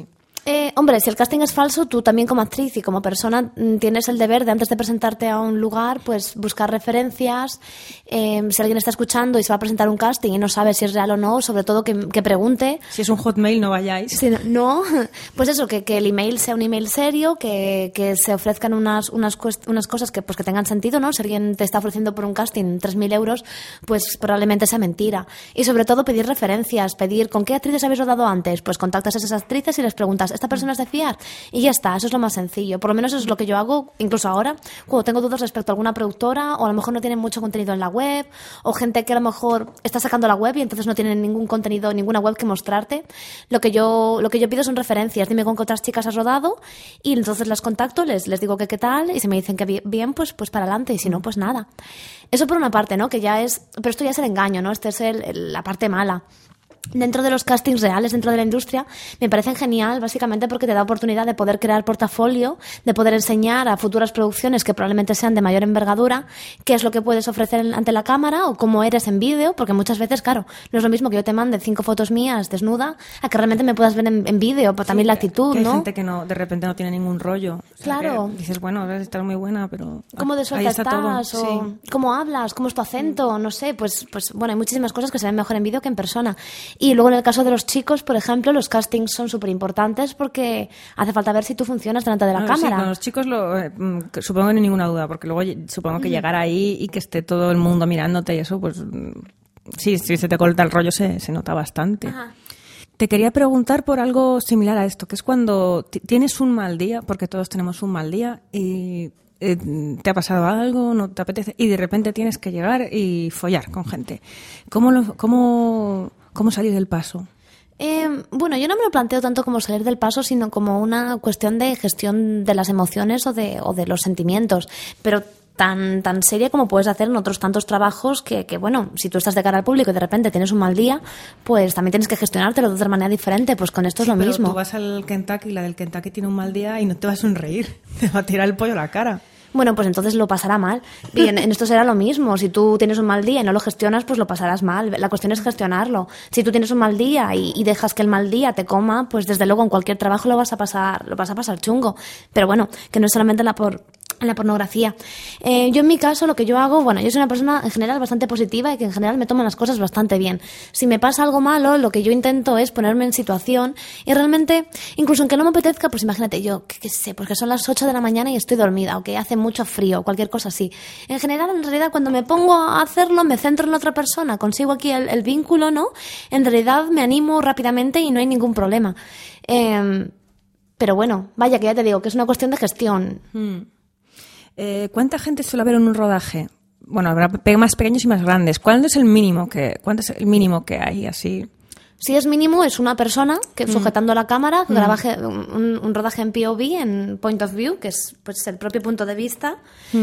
Hombre, si el casting es falso, tú también como actriz y como persona tienes el deber de, antes de presentarte a un lugar, pues buscar referencias. Si alguien está escuchando y se va a presentar un casting y no sabe si es real o no, sobre todo que pregunte. Si es un Hotmail, no vayáis. Si no, pues eso, que el email sea un email serio, que se ofrezcan unas cosas que tengan sentido, ¿no? Si alguien te está ofreciendo por un casting 3.000 euros, pues probablemente sea mentira. Y sobre todo pedir referencias, pedir con qué actrices habéis rodado antes, pues contactas a esas actrices y les preguntas, ¿esta persona es de fiar? Y ya está, eso es lo más sencillo. Por lo menos eso es lo que yo hago, incluso ahora, cuando tengo dudas respecto a alguna productora, o a lo mejor no tienen mucho contenido en la web, o gente que a lo mejor está sacando la web y entonces no tienen ningún contenido, ninguna web que mostrarte. Lo que yo pido son referencias. Dime con qué otras chicas has rodado y entonces las contacto, les digo que qué tal, y si me dicen que bien, pues para adelante, y si no, pues nada. Eso por una parte, ¿no? Que ya es... Pero esto ya es el engaño, ¿no? Esta es la parte mala. Dentro de los castings reales, dentro de la industria, me parecen genial, básicamente porque te da oportunidad de poder crear portafolio, de poder enseñar a futuras producciones que probablemente sean de mayor envergadura qué es lo que puedes ofrecer ante la cámara o cómo eres en vídeo, porque muchas veces, claro, no es lo mismo que yo te mande 5 fotos mías desnuda a que realmente me puedas ver en vídeo, pero también la actitud, que hay ¿no? gente que no, de repente no tiene ningún rollo. O sea, claro. Dices, bueno, debe estar muy buena, pero... ¿Cómo de suelta estás? Todo. O Sí. ¿cómo hablas? ¿Cómo es tu acento? No sé, pues bueno, hay muchísimas cosas que se ven mejor en vídeo que en persona. Y luego en el caso de los chicos, por ejemplo, los castings son súper importantes porque hace falta ver si tú funcionas delante de la cámara. Sí, con los chicos supongo que no hay ninguna duda, porque luego supongo que llegar ahí y que esté todo el mundo mirándote y eso, pues sí, si se te corta el rollo se nota bastante. Ajá. Te quería preguntar por algo similar a esto, que es cuando tienes un mal día, porque todos tenemos un mal día, y te ha pasado algo, no te apetece, y de repente tienes que llegar y follar con gente. ¿Cómo salir del paso? Bueno, yo no me lo planteo tanto como salir del paso, sino como una cuestión de gestión de las emociones o de los sentimientos, pero tan seria como puedes hacer en otros tantos trabajos que, bueno, si tú estás de cara al público y de repente tienes un mal día, pues también tienes que gestionártelo de otra manera diferente. Pues con esto es lo pero mismo. Tú vas al Kentucky, la del Kentucky tiene un mal día y no te va a sonreír, te va a tirar el pollo a la cara. Bueno, pues entonces lo pasará mal. Y en esto será lo mismo. Si tú tienes un mal día y no lo gestionas, pues lo pasarás mal. La cuestión es gestionarlo. Si tú tienes un mal día y dejas que el mal día te coma, pues desde luego en cualquier trabajo lo vas a pasar chungo. Pero bueno, que no es solamente en la pornografía. Yo en mi caso lo que yo hago, bueno, yo soy una persona en general bastante positiva y que en general me toman las cosas bastante bien. Si me pasa algo malo, lo que yo intento es ponerme en situación y realmente, incluso aunque no me apetezca, pues imagínate yo, qué sé, porque son las 8 de la mañana y estoy dormida o que hace mucho frío o cualquier cosa así. En general, en realidad, cuando me pongo a hacerlo, me centro en la otra persona, consigo aquí el vínculo, ¿no? En realidad me animo rápidamente y no hay ningún problema. Pero bueno, vaya que ya te digo que es una cuestión de gestión. ¿Cuánta gente suele haber en un rodaje? Bueno, habrá más pequeños y más grandes. ¿Cuánto es el mínimo que hay así? Si es mínimo, es una persona que sujetando la cámara graba un rodaje en POV, en Point of View, que es pues el propio punto de vista.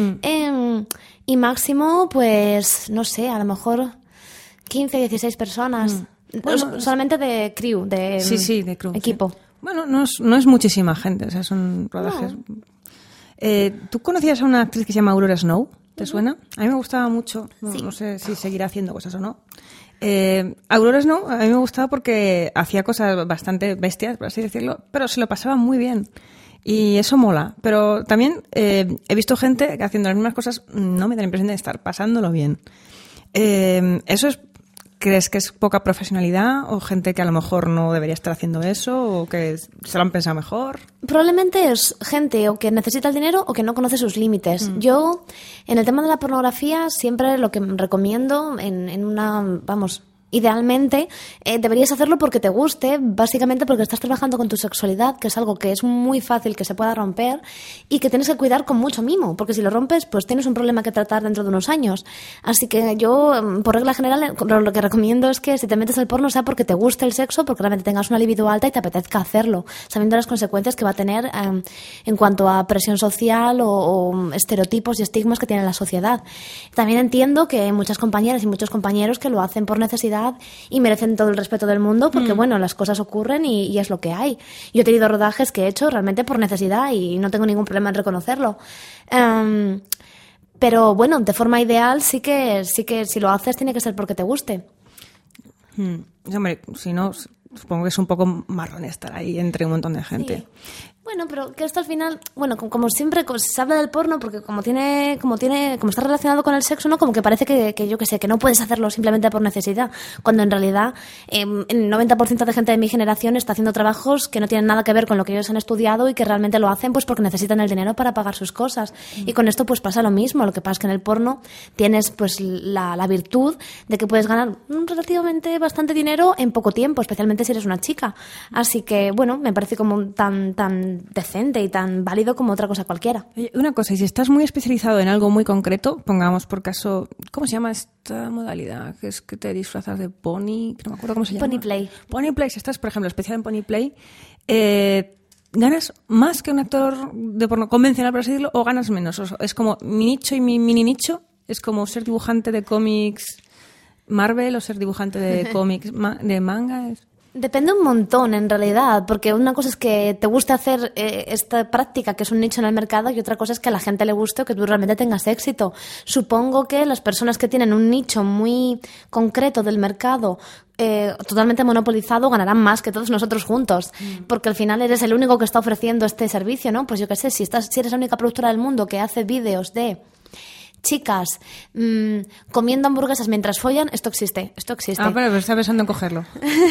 Y máximo, pues, no sé, a lo mejor 15, 16 personas. Bueno, solamente de crew, de crew, equipo. Sí. Bueno, no es muchísima gente, o sea, son rodajes... No. ¿Tú conocías a una actriz que se llama Aurora Snow? ¿Te suena? A mí me gustaba mucho. Sí. No sé si seguirá haciendo cosas o no. Aurora Snow a mí me gustaba porque hacía cosas bastante bestias, por así decirlo, pero se lo pasaba muy bien. Y eso mola. Pero también he visto gente que haciendo las mismas cosas no me da la impresión de estar pasándolo bien. ¿Eso crees que es poca profesionalidad o gente que a lo mejor no debería estar haciendo eso o que se lo han pensado mejor? Probablemente es gente o que necesita el dinero o que no conoce sus límites. Yo, en el tema de la pornografía, siempre lo que recomiendo en una, idealmente, deberías hacerlo porque te guste, básicamente porque estás trabajando con tu sexualidad, que es algo que es muy fácil que se pueda romper y que tienes que cuidar con mucho mimo, porque si lo rompes, pues tienes un problema que tratar dentro de unos años. Así que yo, por regla general, lo que recomiendo es que si te metes al porno sea porque te guste el sexo, porque realmente tengas una libido alta y te apetezca hacerlo, sabiendo las consecuencias que va a tener en cuanto a presión social o estereotipos y estigmas que tiene la sociedad. También entiendo que hay muchas compañeras y muchos compañeros que lo hacen por necesidad y merecen todo el respeto del mundo porque, bueno, las cosas ocurren y es lo que hay. Yo he tenido rodajes que he hecho realmente por necesidad y no tengo ningún problema en reconocerlo. Pero, bueno, de forma ideal sí que si lo haces tiene que ser porque te guste. Hombre, si no, supongo que es un poco marrón estar ahí entre un montón de gente. Sí. Bueno, pero que esto al final, bueno, como siempre se habla del porno, porque como está relacionado con el sexo, ¿no? Como que parece que yo qué sé, que no puedes hacerlo simplemente por necesidad, cuando en realidad el 90% de gente de mi generación está haciendo trabajos que no tienen nada que ver con lo que ellos han estudiado y que realmente lo hacen pues porque necesitan el dinero para pagar sus cosas. Y con esto pues pasa lo mismo, lo que pasa es que en el porno tienes pues la virtud de que puedes ganar relativamente bastante dinero en poco tiempo, especialmente si eres una chica. Así que, bueno, me parece como tan decente y tan válido como otra cosa cualquiera. Oye, una cosa, y si estás muy especializado en algo muy concreto, pongamos por caso, ¿cómo se llama esta modalidad? Que es que te disfrazas de pony, que no me acuerdo cómo se llama. Pony play. Pony play, si estás, por ejemplo, especial en pony play, ¿ganas más que un actor de porno convencional, por así decirlo, o ganas menos? O sea, es como mi nicho y mi mini nicho, es como ser dibujante de cómics Marvel o ser dibujante de cómics de manga. Depende un montón, en realidad, porque una cosa es que te guste hacer esta práctica, que es un nicho en el mercado, y otra cosa es que a la gente le guste o que tú realmente tengas éxito. Supongo que las personas que tienen un nicho muy concreto del mercado, totalmente monopolizado, ganarán más que todos nosotros juntos, porque al final eres el único que está ofreciendo este servicio, ¿no? Pues yo qué sé, si eres la única productora del mundo que hace vídeos de chicas comiendo hamburguesas mientras follan, esto existe. Ah, pero está pensando en cogerlo.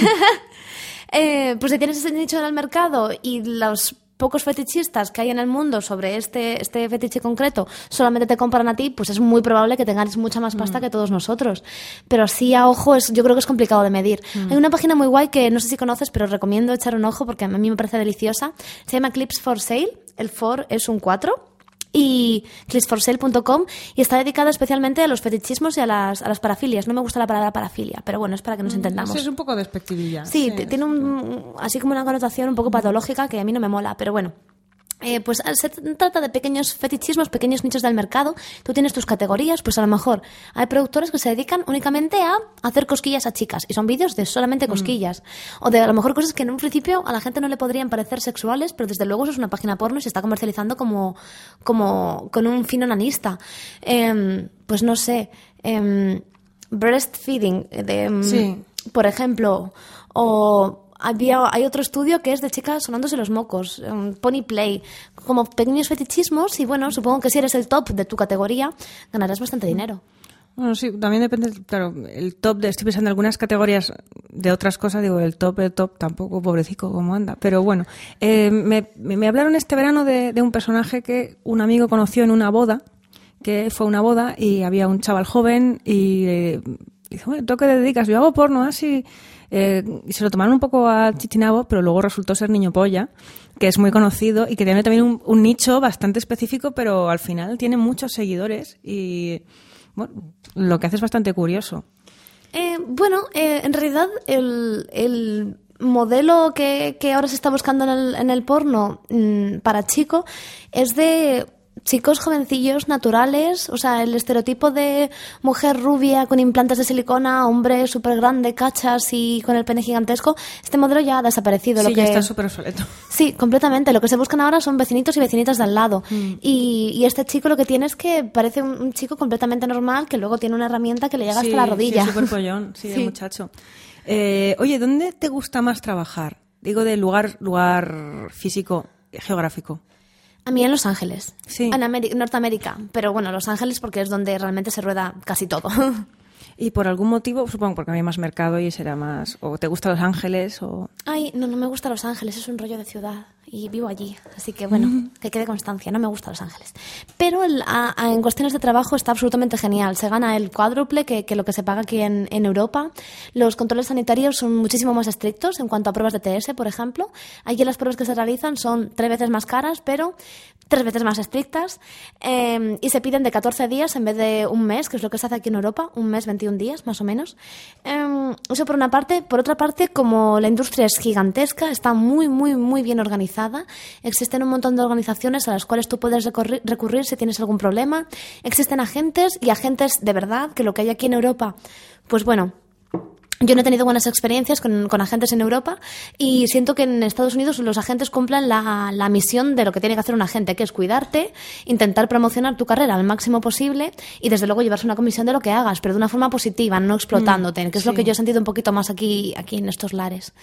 Pues si tienes ese nicho en el mercado y los pocos fetichistas que hay en el mundo sobre este fetiche concreto solamente te compran a ti, pues es muy probable que tengas mucha más pasta que todos nosotros. Pero así a ojo yo creo que es complicado de medir. Hay una página muy guay que no sé si conoces, pero recomiendo echar un ojo porque a mí me parece deliciosa. Se llama Clips for Sale. El for es un 4. Y clipsforsale.com, y está dedicada especialmente a los fetichismos y a las parafilias. No me gusta la palabra parafilia, pero bueno, es para que nos entendamos. Es un poco despectivilla. Sí, tiene así como una connotación un poco patológica que a mí no me mola, pero bueno. Pues se trata de pequeños fetichismos, pequeños nichos del mercado. Tú tienes tus categorías, pues a lo mejor hay productores que se dedican únicamente a hacer cosquillas a chicas y son vídeos de solamente cosquillas. O de a lo mejor cosas que en un principio a la gente no le podrían parecer sexuales, pero desde luego eso es una página porno y se está comercializando como con un fin onanista. Pues no sé, breastfeeding, sí. Por ejemplo, o... Hay otro estudio que es de chicas sonándose los mocos, pony play, como pequeños fetichismos, y bueno, supongo que si eres el top de tu categoría ganarás bastante dinero. Bueno, sí, también depende, claro, el top estoy pensando en algunas categorías de otras cosas, digo, el top tampoco, pobrecico, cómo anda, pero bueno, me hablaron este verano de un personaje que un amigo conoció en una boda, que fue una boda y había un chaval joven y dice, bueno, ¿tú qué te dedicas? Yo hago porno, así... y se lo tomaron un poco a chichinabo, pero luego resultó ser Niño Polla, que es muy conocido y que tiene también un nicho bastante específico, pero al final tiene muchos seguidores y bueno, lo que hace es bastante curioso. En realidad el modelo que ahora se está buscando en el porno para chico es de chicos jovencillos naturales, o sea, el estereotipo de mujer rubia con implantes de silicona, hombre súper grande, cachas y con el pene gigantesco, este modelo ya ha desaparecido. Sí, ya está súper obsoleto. Sí, completamente. Lo que se buscan ahora son vecinitos y vecinitas de al lado. Y este chico lo que tiene es que parece un chico completamente normal que luego tiene una herramienta que le llega hasta la rodilla. Sí, súper pollón, sí, el muchacho. Oye, ¿dónde te gusta más trabajar? Digo de lugar físico, geográfico. A mí en Los Ángeles, sí. En Norteamérica, pero bueno, Los Ángeles porque es donde realmente se rueda casi todo. ¿Y por algún motivo? Supongo porque había más mercado y será más... ¿O te gusta Los Ángeles? O... Ay, no me gusta Los Ángeles, es un rollo de ciudad y vivo allí. Así que bueno, que quede constancia, no me gusta Los Ángeles. Pero en cuestiones de trabajo está absolutamente genial. Se gana el cuádruple que lo que se paga aquí en Europa. Los controles sanitarios son muchísimo más estrictos en cuanto a pruebas de TS, por ejemplo. Allí las pruebas que se realizan son 3 veces más caras, pero 3 veces más estrictas. Y se piden de 14 días en vez de un mes, que es lo que se hace aquí en Europa. Un mes, 21 días, más o menos. Eso por una parte. Por otra parte, como la industria es gigantesca, está muy, muy, muy bien organizada. Existen un montón de organizaciones a las cuales tú puedes recurrir si tienes algún problema. Existen agentes y agentes de verdad, que lo que hay aquí en Europa, pues bueno, Yo no he tenido buenas experiencias con agentes en Europa y siento que en Estados Unidos los agentes cumplen la misión de lo que tiene que hacer un agente, que es cuidarte, intentar promocionar tu carrera al máximo posible y desde luego llevarse una comisión de lo que hagas, pero de una forma positiva, no explotándote, que es lo que yo he sentido un poquito más aquí en estos lares.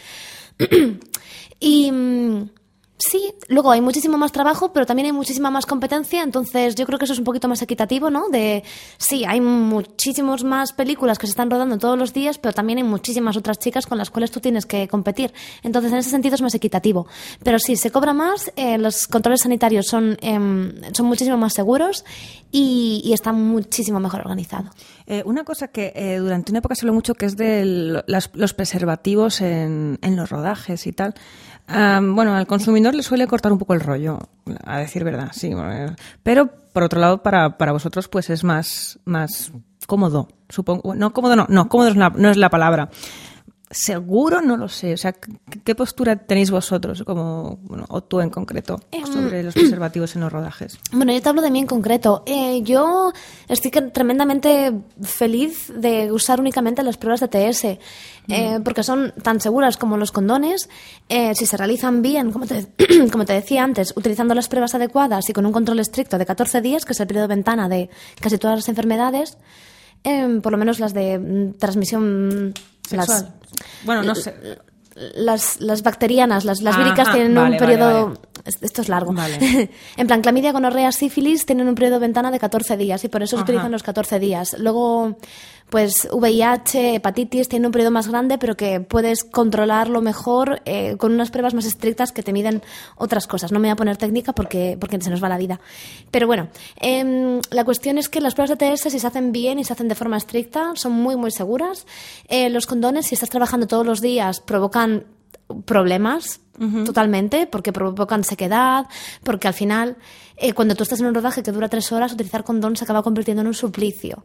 Y sí, luego hay muchísimo más trabajo, pero también hay muchísima más competencia, entonces yo creo que eso es un poquito más equitativo, ¿no? Sí, hay muchísimas más películas que se están rodando todos los días, pero también hay muchísimas otras chicas con las cuales tú tienes que competir. Entonces, en ese sentido es más equitativo. Pero sí, se cobra más, los controles sanitarios son muchísimo más seguros y está muchísimo mejor organizado. Una cosa que durante una época se habló mucho, que es de los preservativos en los rodajes y tal. Bueno, al consumidor le suele cortar un poco el rollo, a decir verdad, sí. Pero, por otro lado, para vosotros pues es más cómodo, supongo. No, cómodo no, cómodo no es la palabra. Seguro, no lo sé. O sea, ¿qué postura tenéis vosotros, o tú en concreto, sobre los preservativos en los rodajes? Bueno, yo te hablo de mí en concreto. Yo estoy tremendamente feliz de usar únicamente las pruebas de TS, porque son tan seguras como los condones. Si se realizan bien, como te decía antes, utilizando las pruebas adecuadas y con un control estricto de 14 días, que es el periodo de ventana de casi todas las enfermedades, por lo menos las de transmisión sexual. Bueno, no sé. Las bacterianas, las víricas tienen un periodo... Vale. Esto es largo. Vale. En plan, clamidia, gonorrea, sífilis tienen un periodo de ventana de 14 días y por eso se utilizan los 14 días. Luego, pues VIH, hepatitis tienen un periodo más grande, pero que puedes controlarlo mejor con unas pruebas más estrictas que te miden otras cosas. No me voy a poner técnica porque se nos va la vida. Pero bueno, la cuestión es que las pruebas de TS, si se hacen bien y se hacen de forma estricta, son muy, muy seguras. Los condones, si estás trabajando todos los días, provocan problemas totalmente, porque provocan sequedad, porque al final cuando tú estás en un rodaje que dura 3 horas, utilizar condón se acaba convirtiendo en un suplicio.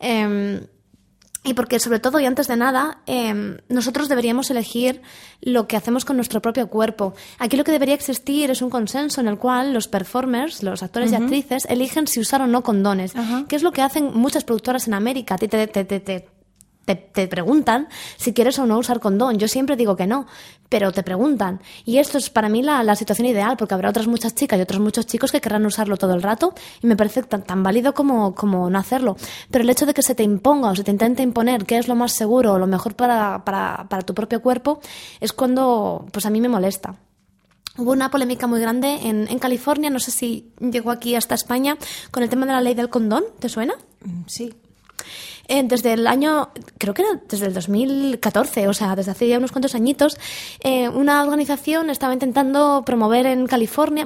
Y porque sobre todo y antes de nada, nosotros deberíamos elegir lo que hacemos con nuestro propio cuerpo. Aquí lo que debería existir es un consenso en el cual los performers, los actores y actrices, eligen si usar o no condones, que es lo que hacen muchas productoras en América. A ti te preguntan si quieres o no usar condón. Yo siempre digo que no, pero te preguntan. Y esto es para mí la situación ideal, porque habrá otras muchas chicas y otros muchos chicos que querrán usarlo todo el rato y me parece tan válido como no hacerlo. Pero el hecho de que se te imponga o se te intente imponer qué es lo más seguro o lo mejor para tu propio cuerpo es cuando pues a mí me molesta. Hubo una polémica muy grande en California, no sé si llegó aquí hasta España, con el tema de la ley del condón. ¿Te suena? Sí. Desde el año, creo que era desde el 2014, o sea, desde hace ya unos cuantos añitos, una organización estaba intentando promover en California,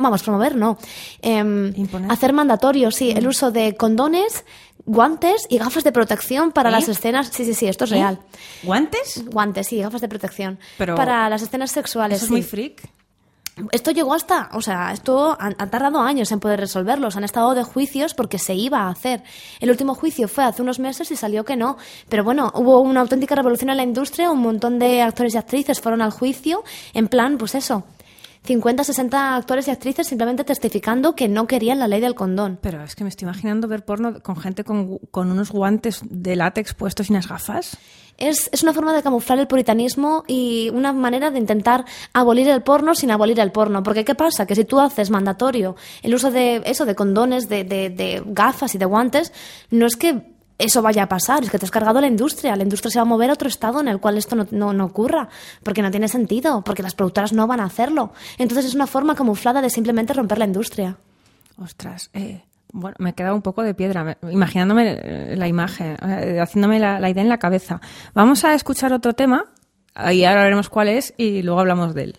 hacer mandatorio, sí, el uso de condones, guantes y gafas de protección para las escenas. Sí, esto es real. ¿Guantes? Guantes, sí, gafas de protección. Pero para las escenas sexuales. Eso es muy freak. Esto llegó esto ha tardado años en poder resolverlo. Han estado de juicios porque se iba a hacer. El último juicio fue hace unos meses y salió que no. Pero bueno, hubo una auténtica revolución en la industria, un montón de actores y actrices fueron al juicio, en plan, pues eso, 50, 60 actores y actrices simplemente testificando que no querían la ley del condón. Pero es que me estoy imaginando ver porno con gente con unos guantes de látex puestos y unas gafas. Es una forma de camuflar el puritanismo y una manera de intentar abolir el porno sin abolir el porno. Porque ¿qué pasa? Que si tú haces mandatorio el uso de condones, de gafas y de guantes, no es que eso vaya a pasar, es que te has cargado la industria. La industria se va a mover a otro estado en el cual esto no ocurra, porque no tiene sentido, porque las productoras no van a hacerlo. Entonces es una forma camuflada de simplemente romper la industria. Ostras, bueno, me he quedado un poco de piedra, imaginándome la imagen, haciéndome la idea en la cabeza. Vamos a escuchar otro tema, y ahora veremos cuál es, y luego hablamos de él.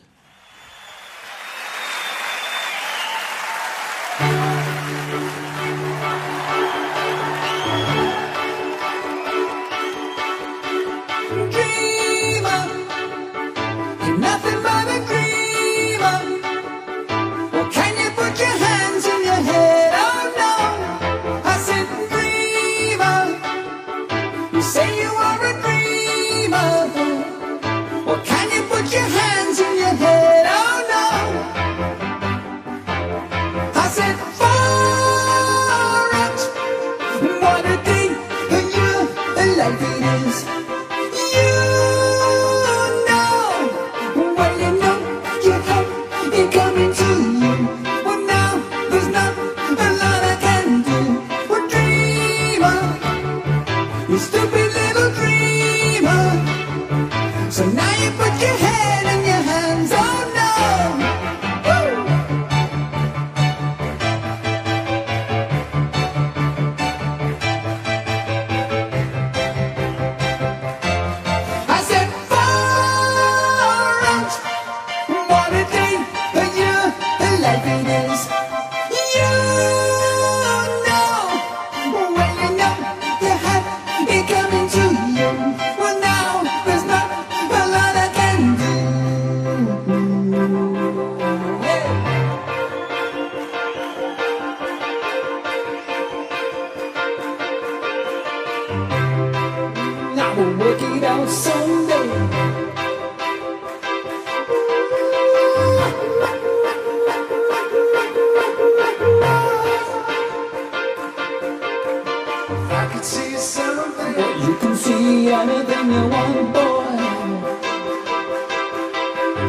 What a day, life it is. You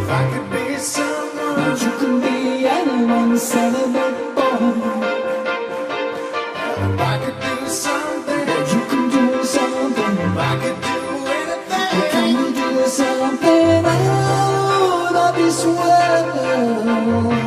If I could be someone, you can be anyone, celebrate boy. If I could do something, you can do something. If I could do anything, can you do something out of this world?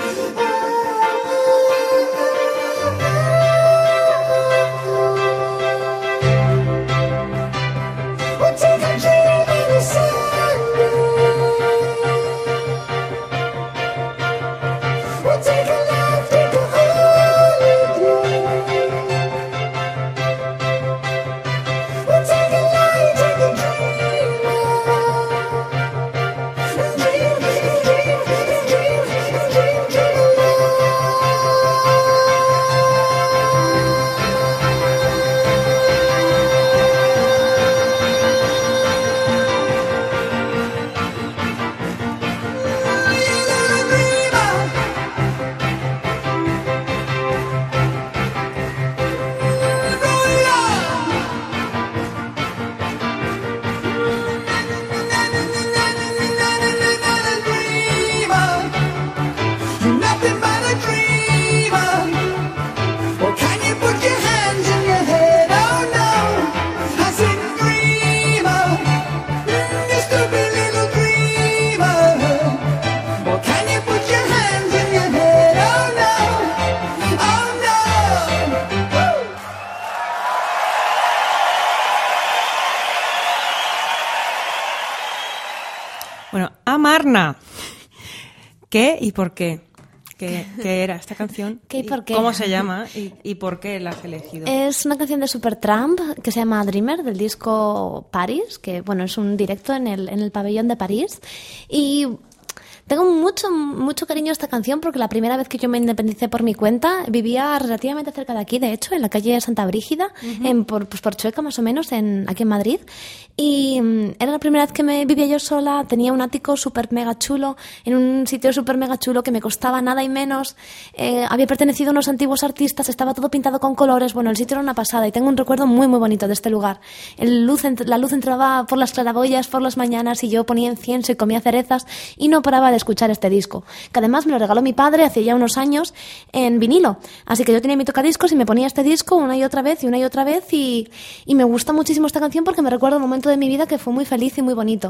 Bueno, Amarna. ¿Qué y por qué? ¿Qué era esta canción? ¿Qué y por qué? ¿Cómo se llama y por qué la has elegido? Es una canción de Supertramp que se llama Dreamer, del disco Paris, que bueno, es un directo en el pabellón de París. Y tengo mucho cariño a esta canción porque la primera vez que yo me independicé por mi cuenta vivía relativamente cerca de aquí, de hecho, en la calle Santa Brígida, por Chueca más o menos, aquí en Madrid. Y era la primera vez que me vivía yo sola, tenía un ático súper mega chulo, en un sitio súper mega chulo que me costaba nada y menos. Había pertenecido a unos antiguos artistas, estaba todo pintado con colores. Bueno, el sitio era una pasada y tengo un recuerdo muy bonito de este lugar. La luz entraba por las claraboyas por las mañanas y yo ponía incienso y comía cerezas y no paraba de escuchar este disco, que además me lo regaló mi padre hace ya unos años en vinilo. Así que yo tenía mi tocadiscos y me ponía este disco una y otra vez y me gusta muchísimo esta canción porque me recuerda un momento de mi vida que fue muy feliz y muy bonito.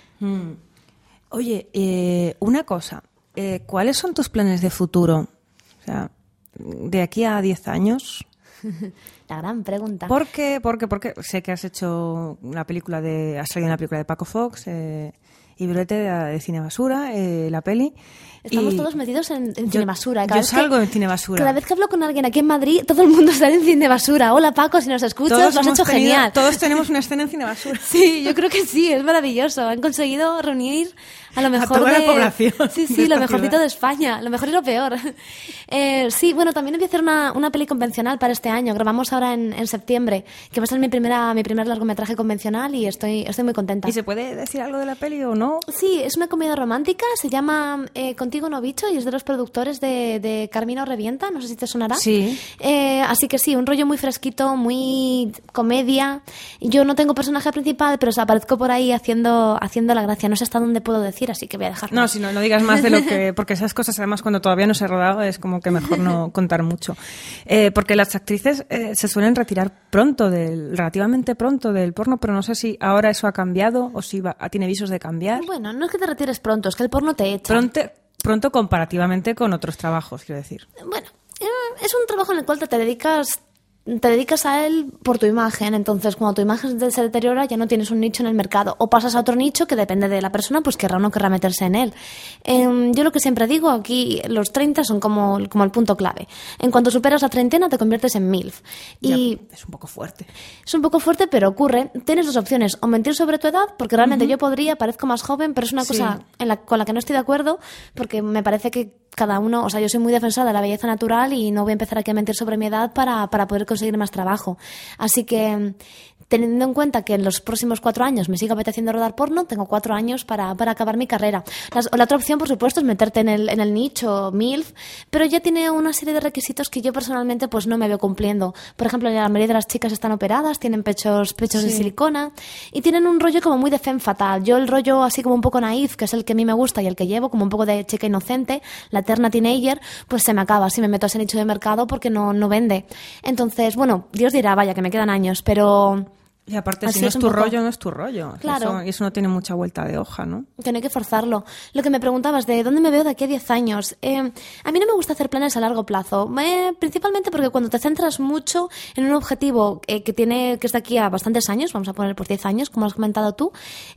Oye, una cosa, ¿cuáles son tus planes de futuro? O sea, de aquí a 10 años. La gran pregunta. ¿Por qué? Porque sé que has hecho has salido una película de Paco Fox, y Brete de Cine Basura, la peli. Estamos todos metidos en Cine Basura. Yo salgo en Cine Basura. Cada vez que hablo con alguien aquí en Madrid, todo el mundo sale en Cine Basura. Hola Paco, si nos escuchas, lo has hecho genial. Todos tenemos una escena en Cine Basura. Sí, yo creo que sí, es maravilloso. Han conseguido reunir a lo mejor toda la población. Sí, lo mejorcito de España, lo mejor y lo peor. Sí, bueno, también voy a hacer una peli convencional para este año. Grabamos ahora en septiembre, que va a ser mi primer largometraje convencional y estoy muy contenta. ¿Y se puede decir algo de la peli o no? Sí, es una comedia romántica, se llama Contigo no bicho y es de los productores de Carmina Revienta, no sé si te sonará. Sí. Así que sí, un rollo muy fresquito, muy comedia. Yo no tengo personaje principal, pero aparezco por ahí haciendo la gracia. No sé hasta dónde puedo decir, así que voy a dejarlo. No, si no digas más de lo que... Porque esas cosas, además, cuando todavía no se ha rodado, es como que mejor no contar mucho. Porque las actrices se suelen retirar relativamente pronto del porno, pero no sé si ahora eso ha cambiado o si tiene visos de cambiar. Bueno, no es que te retires pronto, es que el porno te echa. Pronto comparativamente con otros trabajos, quiero decir. Bueno, es un trabajo en el cual te dedicas a él por tu imagen. Entonces, cuando tu imagen se deteriora, ya no tienes un nicho en el mercado. O pasas a otro nicho que depende de la persona, pues querrá o no querrá meterse en él. Yo lo que siempre digo, aquí los 30 son como el punto clave. En cuanto superas la treintena, te conviertes en MILF. Y ya, es un poco fuerte. Es un poco fuerte, pero ocurre. Tienes dos opciones. O mentir sobre tu edad, porque realmente yo parezco más joven, pero es una cosa con la que no estoy de acuerdo, porque me parece que cada uno, o sea, yo soy muy defensora de la belleza natural y no voy a empezar aquí a mentir sobre mi edad para poder conseguir más trabajo. Así que teniendo en cuenta que en los próximos 4 años me sigue apeteciendo rodar porno, tengo 4 años para acabar mi carrera. La otra opción, por supuesto, es meterte en el nicho MILF, pero ya tiene una serie de requisitos que yo personalmente pues no me veo cumpliendo. Por ejemplo, la mayoría de las chicas están operadas, tienen pechos de silicona y tienen un rollo como muy de femme fatal. Yo el rollo así como un poco naif, que es el que a mí me gusta y el que llevo, como un poco de chica inocente, la eterna teenager, pues se me acaba si me meto a ese nicho de mercado porque no vende. Entonces, bueno, Dios dirá, vaya, que me quedan años, pero... Y aparte, así si no es tu poco... rollo, no es tu rollo. Claro. Eso no tiene mucha vuelta de hoja, ¿no? Que no hay que forzarlo. Lo que me preguntabas de dónde me veo de aquí a 10 años. A mí no me gusta hacer planes a largo plazo. Principalmente porque cuando te centras mucho en un objetivo que es de aquí a bastantes años, vamos a poner por 10 años, como has comentado tú,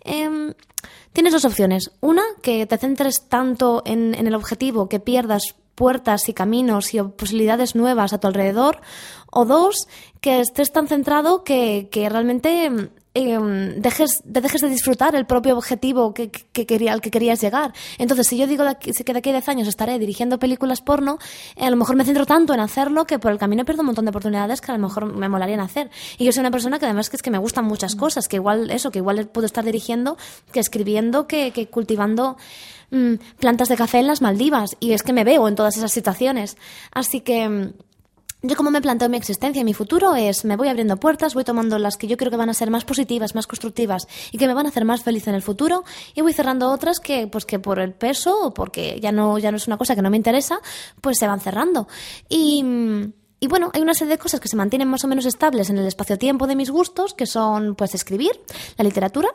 tienes 2 opciones. Una, que te centres tanto en el objetivo que pierdas puertas y caminos y posibilidades nuevas a tu alrededor, o 2, que estés tan centrado que realmente dejes de disfrutar el propio objetivo al que querías llegar. Entonces, si yo digo que de aquí a 10 años estaré dirigiendo películas porno, a lo mejor me centro tanto en hacerlo que por el camino pierdo un montón de oportunidades que a lo mejor me molarían hacer. Y yo soy una persona que además que me gustan muchas cosas, que igual puedo estar dirigiendo, que escribiendo, que cultivando plantas de café en las Maldivas, y es que me veo en todas esas situaciones. Así que yo como me planteo mi existencia y mi futuro es, me voy abriendo puertas, voy tomando las que yo creo que van a ser más positivas, más constructivas y que me van a hacer más feliz en el futuro, y voy cerrando otras que por el peso o porque ya no es una cosa que no me interesa, pues se van cerrando. Y bueno, hay una serie de cosas que se mantienen más o menos estables en el espacio-tiempo de mis gustos, que son pues escribir, la literatura,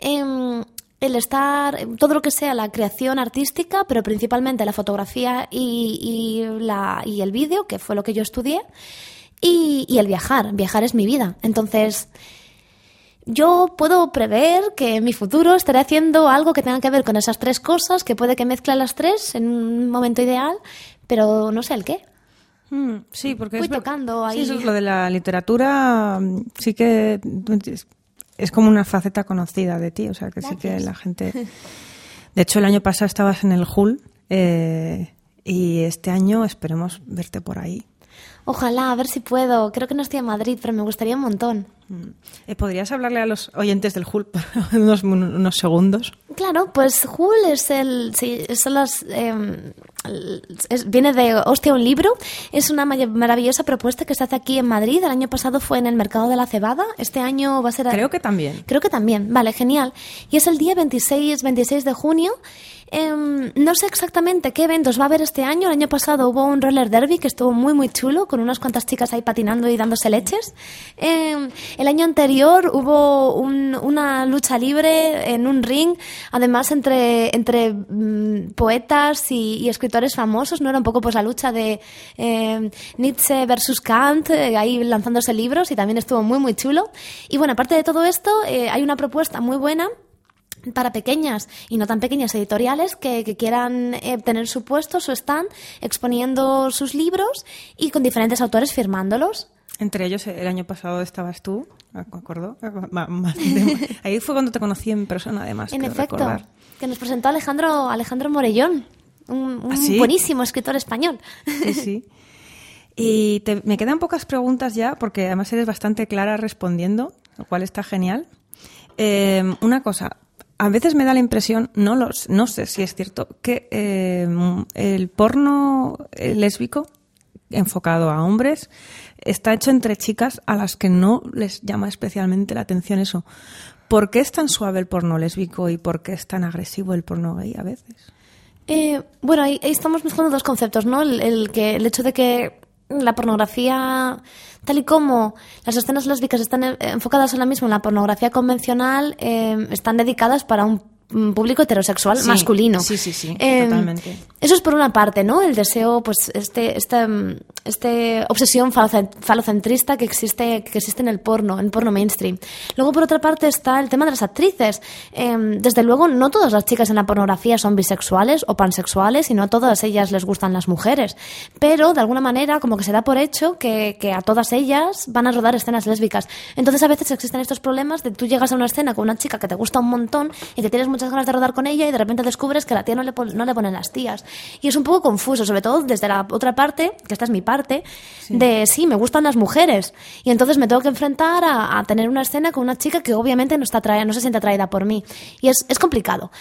el estar, todo lo que sea la creación artística, pero principalmente la fotografía y el vídeo, que fue lo que yo estudié, y el viajar. Viajar es mi vida. Entonces, yo puedo prever que en mi futuro estaré haciendo algo que tenga que ver con esas 3 cosas, que puede que mezcle las 3 en un momento ideal, pero no sé el qué. Sí, porque voy tocando ahí. Sí, eso es lo de la literatura, sí que es como una faceta conocida de ti, o sea que Gracias. Sí que la gente... De hecho, el año pasado estabas en el Hull y este año esperemos verte por ahí. Ojalá, a ver si puedo. Creo que no estoy en Madrid, pero me gustaría un montón. ¿Podrías hablarle a los oyentes del Hull por unos segundos? Claro, pues Hull viene de Hostia, un libro. Es una maravillosa propuesta que se hace aquí en Madrid. El año pasado fue en el Mercado de la Cebada. Este año va a ser... Creo que también. Vale, genial. Y es el día 26 de junio. No sé exactamente qué eventos va a haber este año. El año pasado hubo un roller derby que estuvo muy muy chulo, con unas cuantas chicas ahí patinando y dándose leches. El año anterior hubo una lucha libre en un ring, además entre poetas y escritores famosos, ¿no? Era un poco pues la lucha de Nietzsche versus Kant, ahí lanzándose libros, y también estuvo muy muy chulo. Y bueno, aparte de todo esto, hay una propuesta muy buena para pequeñas y no tan pequeñas editoriales que quieran tener su puesto, su stand, exponiendo sus libros y con diferentes autores firmándolos. Entre ellos, el año pasado estabas tú, ¿me acuerdo? Ahí fue cuando te conocí en persona, además. En efecto, recordar. Que nos presentó Alejandro Morellón, un ¿Ah, sí? buenísimo escritor español. Sí, sí. Y me quedan pocas preguntas ya, porque además eres bastante clara respondiendo, lo cual está genial. Una cosa... A veces me da la impresión, no sé si es cierto, que el porno lésbico enfocado a hombres está hecho entre chicas a las que no les llama especialmente la atención eso. ¿Por qué es tan suave el porno lésbico y por qué es tan agresivo el porno gay a veces? Bueno, ahí estamos mezclando 2 conceptos, ¿no? El hecho de que la pornografía, tal y como las escenas lésbicas están enfocadas ahora mismo en la pornografía convencional, están dedicadas para un público heterosexual masculino. Sí, totalmente. Eso es por una parte, ¿no? El deseo, pues, esta obsesión falocentrista que existe en el porno mainstream. Luego, por otra parte, está el tema de las actrices. Desde luego, no todas las chicas en la pornografía son bisexuales o pansexuales y no a todas ellas les gustan las mujeres. Pero, de alguna manera, como que se da por hecho que a todas ellas van a rodar escenas lésbicas. Entonces, a veces existen estos problemas de tú llegas a una escena con una chica que te gusta un montón y que tienes muchas ganas de rodar con ella y de repente descubres que a la tía no le ponen las tías. Y es un poco confuso, sobre todo desde la otra parte, que esta es mi parte, de sí, me gustan las mujeres. Y entonces me tengo que enfrentar a tener una escena con una chica que obviamente no se siente atraída por mí. Y es complicado.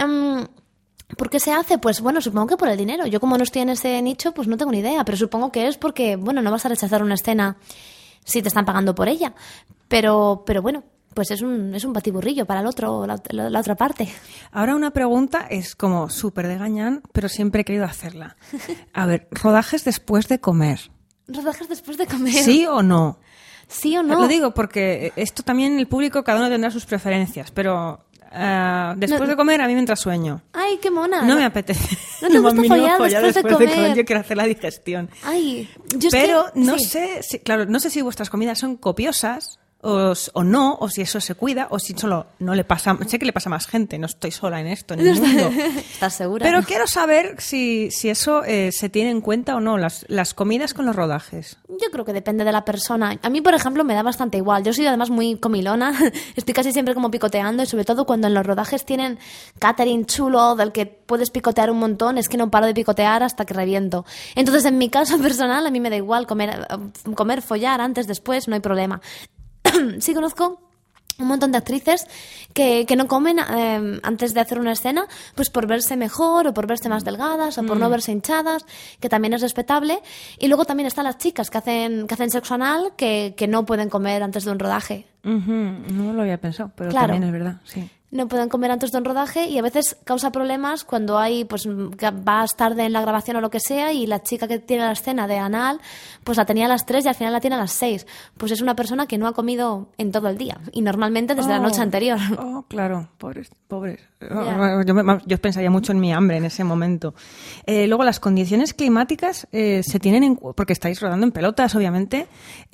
¿Por qué se hace? Pues bueno, supongo que por el dinero. Yo como no estoy en ese nicho, pues no tengo ni idea. Pero supongo que es porque, bueno, no vas a rechazar una escena si te están pagando por ella. Pero bueno, pues es un batiburrillo para el otro, la otra parte. Ahora una pregunta es como súper de gañán, pero siempre he querido hacerla. A ver, rodajes después de comer. ¿Rodajes después de comer? ¿Sí o no? ¿Sí o no? Lo digo porque esto también el público, cada uno tendrá sus preferencias, pero después de comer a mí me entra sueño. ¡Ay, qué mona! No me apetece. ¿No te gusta follar después de comer? Yo quiero hacer la digestión. ¡Ay! Pero no sé si vuestras comidas son copiosas o no, o si eso se cuida, o si solo no le pasa. Sé que le pasa a más gente, no estoy sola en esto, en el mundo. ¿Estás segura? Pero quiero saber si eso se tiene en cuenta o no, las comidas con los rodajes. Yo creo que depende de la persona. A mí, por ejemplo, me da bastante igual. Yo soy además muy comilona, estoy casi siempre como picoteando, y sobre todo cuando en los rodajes tienen catering chulo del que puedes picotear un montón, es que no paro de picotear hasta que reviento. Entonces, en mi caso personal, a mí me da igual comer, follar, antes, después, no hay problema. Sí conozco un montón de actrices que no comen antes de hacer una escena, pues por verse mejor o por verse más delgadas o por no verse hinchadas, que también es respetable. Y luego también están las chicas que hacen sexo anal que no pueden comer antes de un rodaje. No lo había pensado, pero claro, también es verdad, sí. No pueden comer antes de un rodaje y a veces causa problemas cuando hay, pues vas tarde en la grabación o lo que sea y la chica que tiene la escena de anal, pues la tenía a las 3 y al final la tiene a las 6. Pues es una persona que no ha comido en todo el día y normalmente desde la noche anterior. Oh, claro, pobres. Yeah. Yo pensaría mucho en mi hambre en ese momento. Luego, las condiciones climáticas se tienen porque estáis rodando en pelotas, obviamente,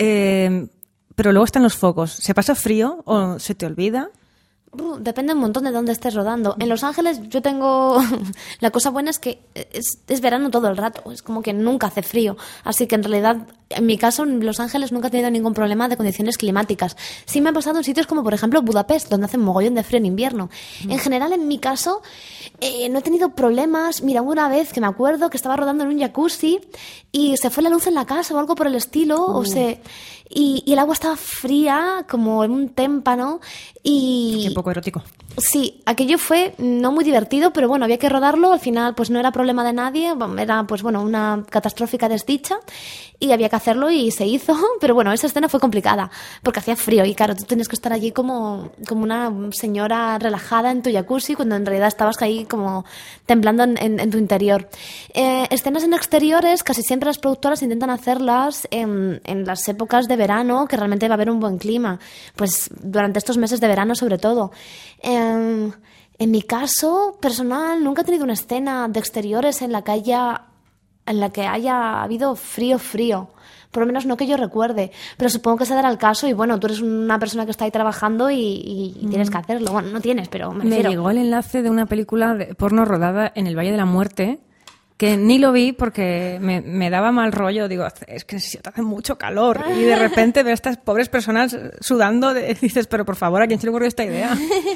pero luego están los focos. ¿Se pasa frío o se te olvida? Depende un montón de dónde estés rodando. En Los Ángeles yo tengo... La cosa buena es que es verano todo el rato. Es como que nunca hace frío. Así que en realidad, en mi caso, en Los Ángeles nunca he tenido ningún problema de condiciones climáticas. Sí me ha pasado en sitios como, por ejemplo, Budapest, donde hace mogollón de frío en invierno. En general, en mi caso, no he tenido problemas. Mira, una vez que me acuerdo que estaba rodando en un jacuzzi y se fue la luz en la casa o algo por el estilo, y el agua estaba fría, como en un témpano, y... Qué poco erótico. Sí, aquello fue no muy divertido, pero bueno, había que rodarlo, al final pues no era problema de nadie, era pues bueno, una catastrófica desdicha y había que hacerlo y se hizo, pero bueno, esa escena fue complicada porque hacía frío y claro, tú tenías que estar allí como una señora relajada en tu jacuzzi cuando en realidad estabas ahí como temblando en tu interior. Escenas en exteriores, casi siempre las productoras intentan hacerlas en las épocas de verano, que realmente va a haber un buen clima, pues durante estos meses de verano sobre todo. En mi caso personal nunca he tenido una escena de exteriores en la que haya habido frío, por lo menos no que yo recuerde, pero supongo que se dará el caso y bueno, tú eres una persona que está ahí trabajando y tienes que hacerlo. Bueno, no tienes, pero me refiero. Me llegó el enlace de una película de porno rodada en el Valle de la Muerte, que ni lo vi porque me daba mal rollo. Digo, es que se hace mucho calor. Y de repente veo a estas pobres personas sudando. Dices, pero por favor, ¿a quién se le ocurrió esta idea?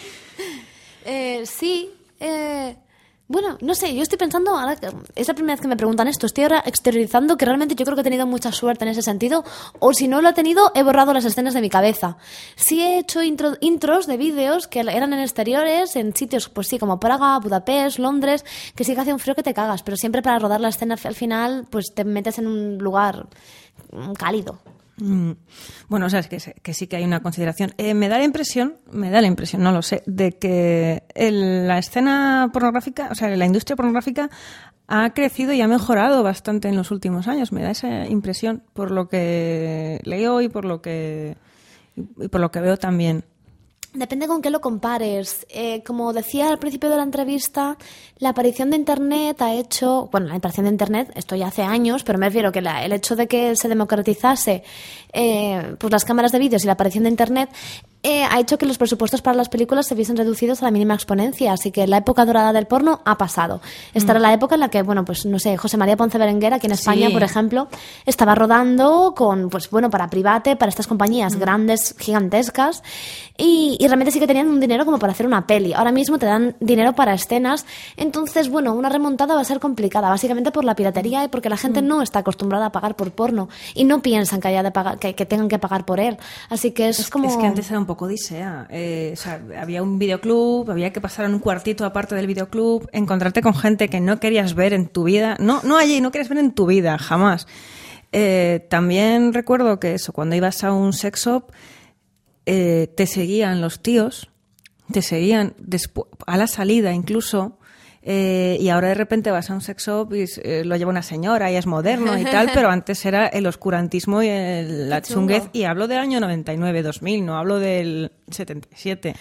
Sí. Bueno, no sé, yo estoy pensando, ahora es la primera vez que me preguntan esto, estoy ahora exteriorizando que realmente yo creo que he tenido mucha suerte en ese sentido, o si no lo he tenido, he borrado las escenas de mi cabeza. Sí he hecho intros de vídeos que eran en exteriores, en sitios, pues sí, como Praga, Budapest, Londres, que sí que hace un frío que te cagas, pero siempre para rodar la escena al final, pues te metes en un lugar cálido. Bueno, o sea, es que sí que hay una consideración. Me da la impresión, no lo sé, de que la escena pornográfica, o sea, la industria pornográfica ha crecido y ha mejorado bastante en los últimos años. Me da esa impresión por lo que leo y por lo que veo también. Depende con qué lo compares. Como decía al principio de la entrevista, la aparición de Internet ha hecho... Bueno, la aparición de Internet, esto ya hace años, pero me refiero que el hecho de que se democratizase pues las cámaras de vídeos y la aparición de Internet ha hecho que los presupuestos para las películas se viesen reducidos a la mínima exponencia, así que la época dorada del porno ha pasado. Esta era la época en la que, bueno, pues no sé, José María Ponce Berenguer aquí en España, Sí. por ejemplo, estaba rodando con, pues bueno, para Private, para estas compañías grandes, gigantescas, y realmente sí que tenían un dinero como para hacer una peli. Ahora mismo te dan dinero para escenas, entonces, bueno, una remontada va a ser complicada, básicamente por la piratería y porque la gente no está acostumbrada a pagar por porno y no piensan que haya de pagar, que tengan que pagar por él. Así que es como... Es que antes era un poco odisea. O sea, había un videoclub, había que pasar en un cuartito aparte del videoclub, encontrarte con gente que no querías ver en tu vida. No allí, no querías ver en tu vida, jamás. También recuerdo que eso, cuando ibas a un sex shop, te seguían los tíos, te seguían a la salida incluso. Y ahora de repente vas a un sex shop y lo lleva una señora y es moderno y tal, pero antes era el oscurantismo y la chunguez, y hablo del año 99, 2000, no hablo del 77.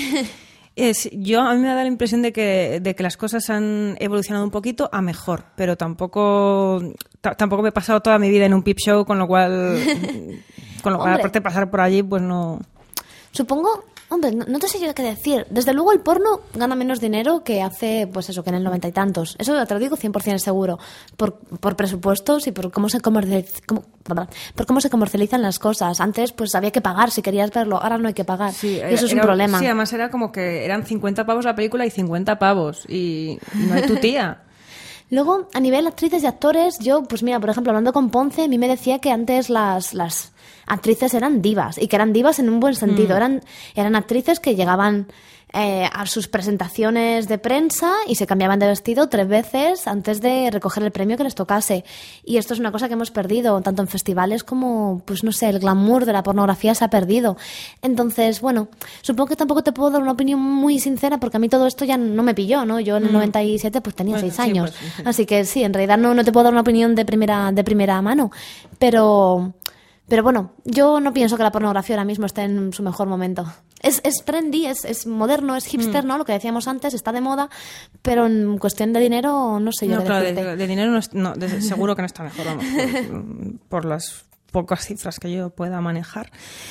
A mí me da la impresión de que las cosas han evolucionado un poquito a mejor, pero tampoco me he pasado toda mi vida en un peep show, con lo cual aparte de pasar por allí, pues no... Supongo... Hombre, no te sé yo qué decir. Desde luego el porno gana menos dinero que hace, pues eso, que en el 90 y tantos. Eso te lo digo 100% seguro. Por presupuestos y por cómo se comercializan las cosas. Antes, pues había que pagar si querías verlo. Ahora no hay que pagar. Sí, y eso es un problema. Sí, además era como que eran 50 pavos la película y 50 pavos. Y no hay tu tía. Luego, a nivel actrices y actores, yo, pues mira, por ejemplo, hablando con Ponce, a mí me decía que antes las actrices eran divas, y que eran divas en un buen sentido. Eran actrices que llegaban a sus presentaciones de prensa y se cambiaban de vestido 3 veces antes de recoger el premio que les tocase. Y esto es una cosa que hemos perdido, tanto en festivales como, pues no sé, el glamour de la pornografía se ha perdido. Entonces, bueno, supongo que tampoco te puedo dar una opinión muy sincera, porque a mí todo esto ya no me pilló, ¿no? Yo en el 97 pues tenía 6 años. Sí, pues. Así que sí, en realidad no te puedo dar una opinión de primera mano. Pero bueno, yo no pienso que la pornografía ahora mismo esté en su mejor momento. Es trendy, es moderno, es hipster, ¿no? Lo que decíamos antes, está de moda, pero en cuestión de dinero no sé yo No, qué claro, decirte. de dinero seguro que no está mejor, vamos, por las pocas cifras que yo pueda manejar.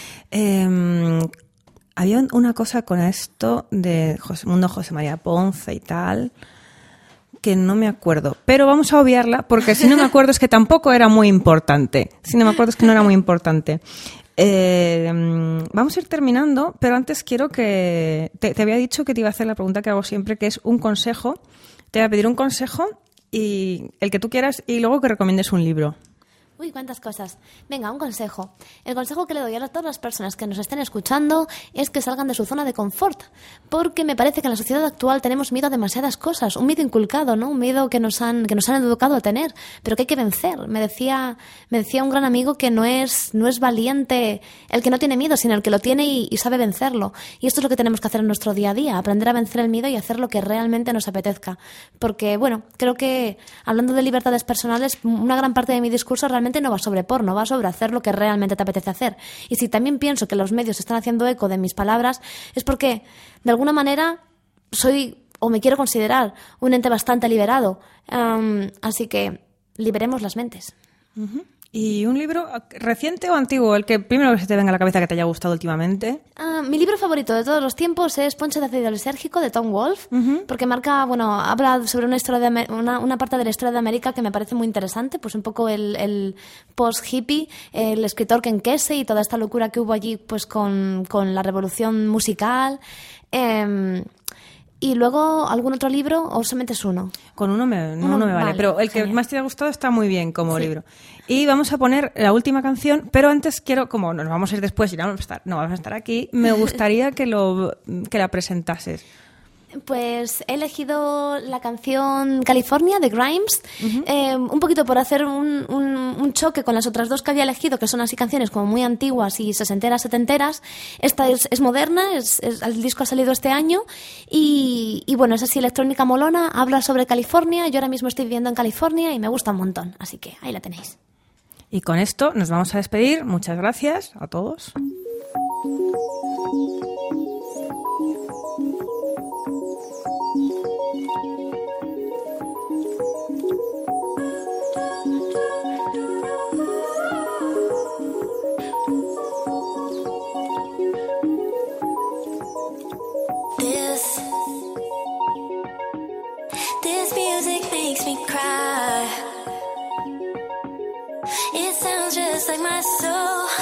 Había una cosa con esto de Mundo José María Ponce y tal, que no me acuerdo, pero vamos a obviarla, porque si no me acuerdo es que tampoco era muy importante. Si no me acuerdo es que no era muy importante. Vamos a ir terminando, pero antes quiero que... Te había dicho que te iba a hacer la pregunta que hago siempre, que es un consejo. Te voy a pedir un consejo, y el que tú quieras, y luego que recomiendes un libro. Uy, cuántas cosas. Venga, un consejo. El consejo que le doy a todas las personas que nos estén escuchando es que salgan de su zona de confort, porque me parece que en la sociedad actual tenemos miedo a demasiadas cosas, un miedo inculcado, ¿no? Un miedo que nos han educado a tener, pero que hay que vencer. Me decía un gran amigo que no es valiente el que no tiene miedo, sino el que lo tiene y sabe vencerlo. Y esto es lo que tenemos que hacer en nuestro día a día, aprender a vencer el miedo y hacer lo que realmente nos apetezca. Porque, bueno, creo que hablando de libertades personales, una gran parte de mi discurso realmente no va sobre porno, va sobre hacer lo que realmente te apetece hacer. Y si también pienso que los medios están haciendo eco de mis palabras, es porque, de alguna manera, soy, o me quiero considerar, un ente bastante liberado. Así que, liberemos las mentes. ¿Y un libro reciente o antiguo? El que primero que se te venga a la cabeza que te haya gustado últimamente. Mi libro favorito de todos los tiempos es Ponche de ácido lisérgico, de Tom Wolfe, porque habla sobre una historia una parte de la historia de América que me parece muy interesante, pues un poco el post-hippie, el escritor Ken Kesey y toda esta locura que hubo allí pues con la revolución musical. ¿Y luego algún otro libro o solamente es uno? Con uno no me vale, pero el que genial. más te haya gustado está muy bien como libro. Y vamos a poner la última canción, pero antes quiero, como nos vamos a ir después y no vamos a estar aquí, me gustaría que la presentases. Pues he elegido la canción California de Grimes, un poquito por hacer un choque con las otras dos que había elegido, que son así canciones como muy antiguas y sesenteras, setenteras. Esta es moderna, el disco ha salido este año y bueno, es así electrónica molona, habla sobre California. Yo ahora mismo estoy viviendo en California y me gusta un montón, así que ahí la tenéis. Y con esto nos vamos a despedir. Muchas gracias a todos. This music makes me cry. It sounds just like my soul.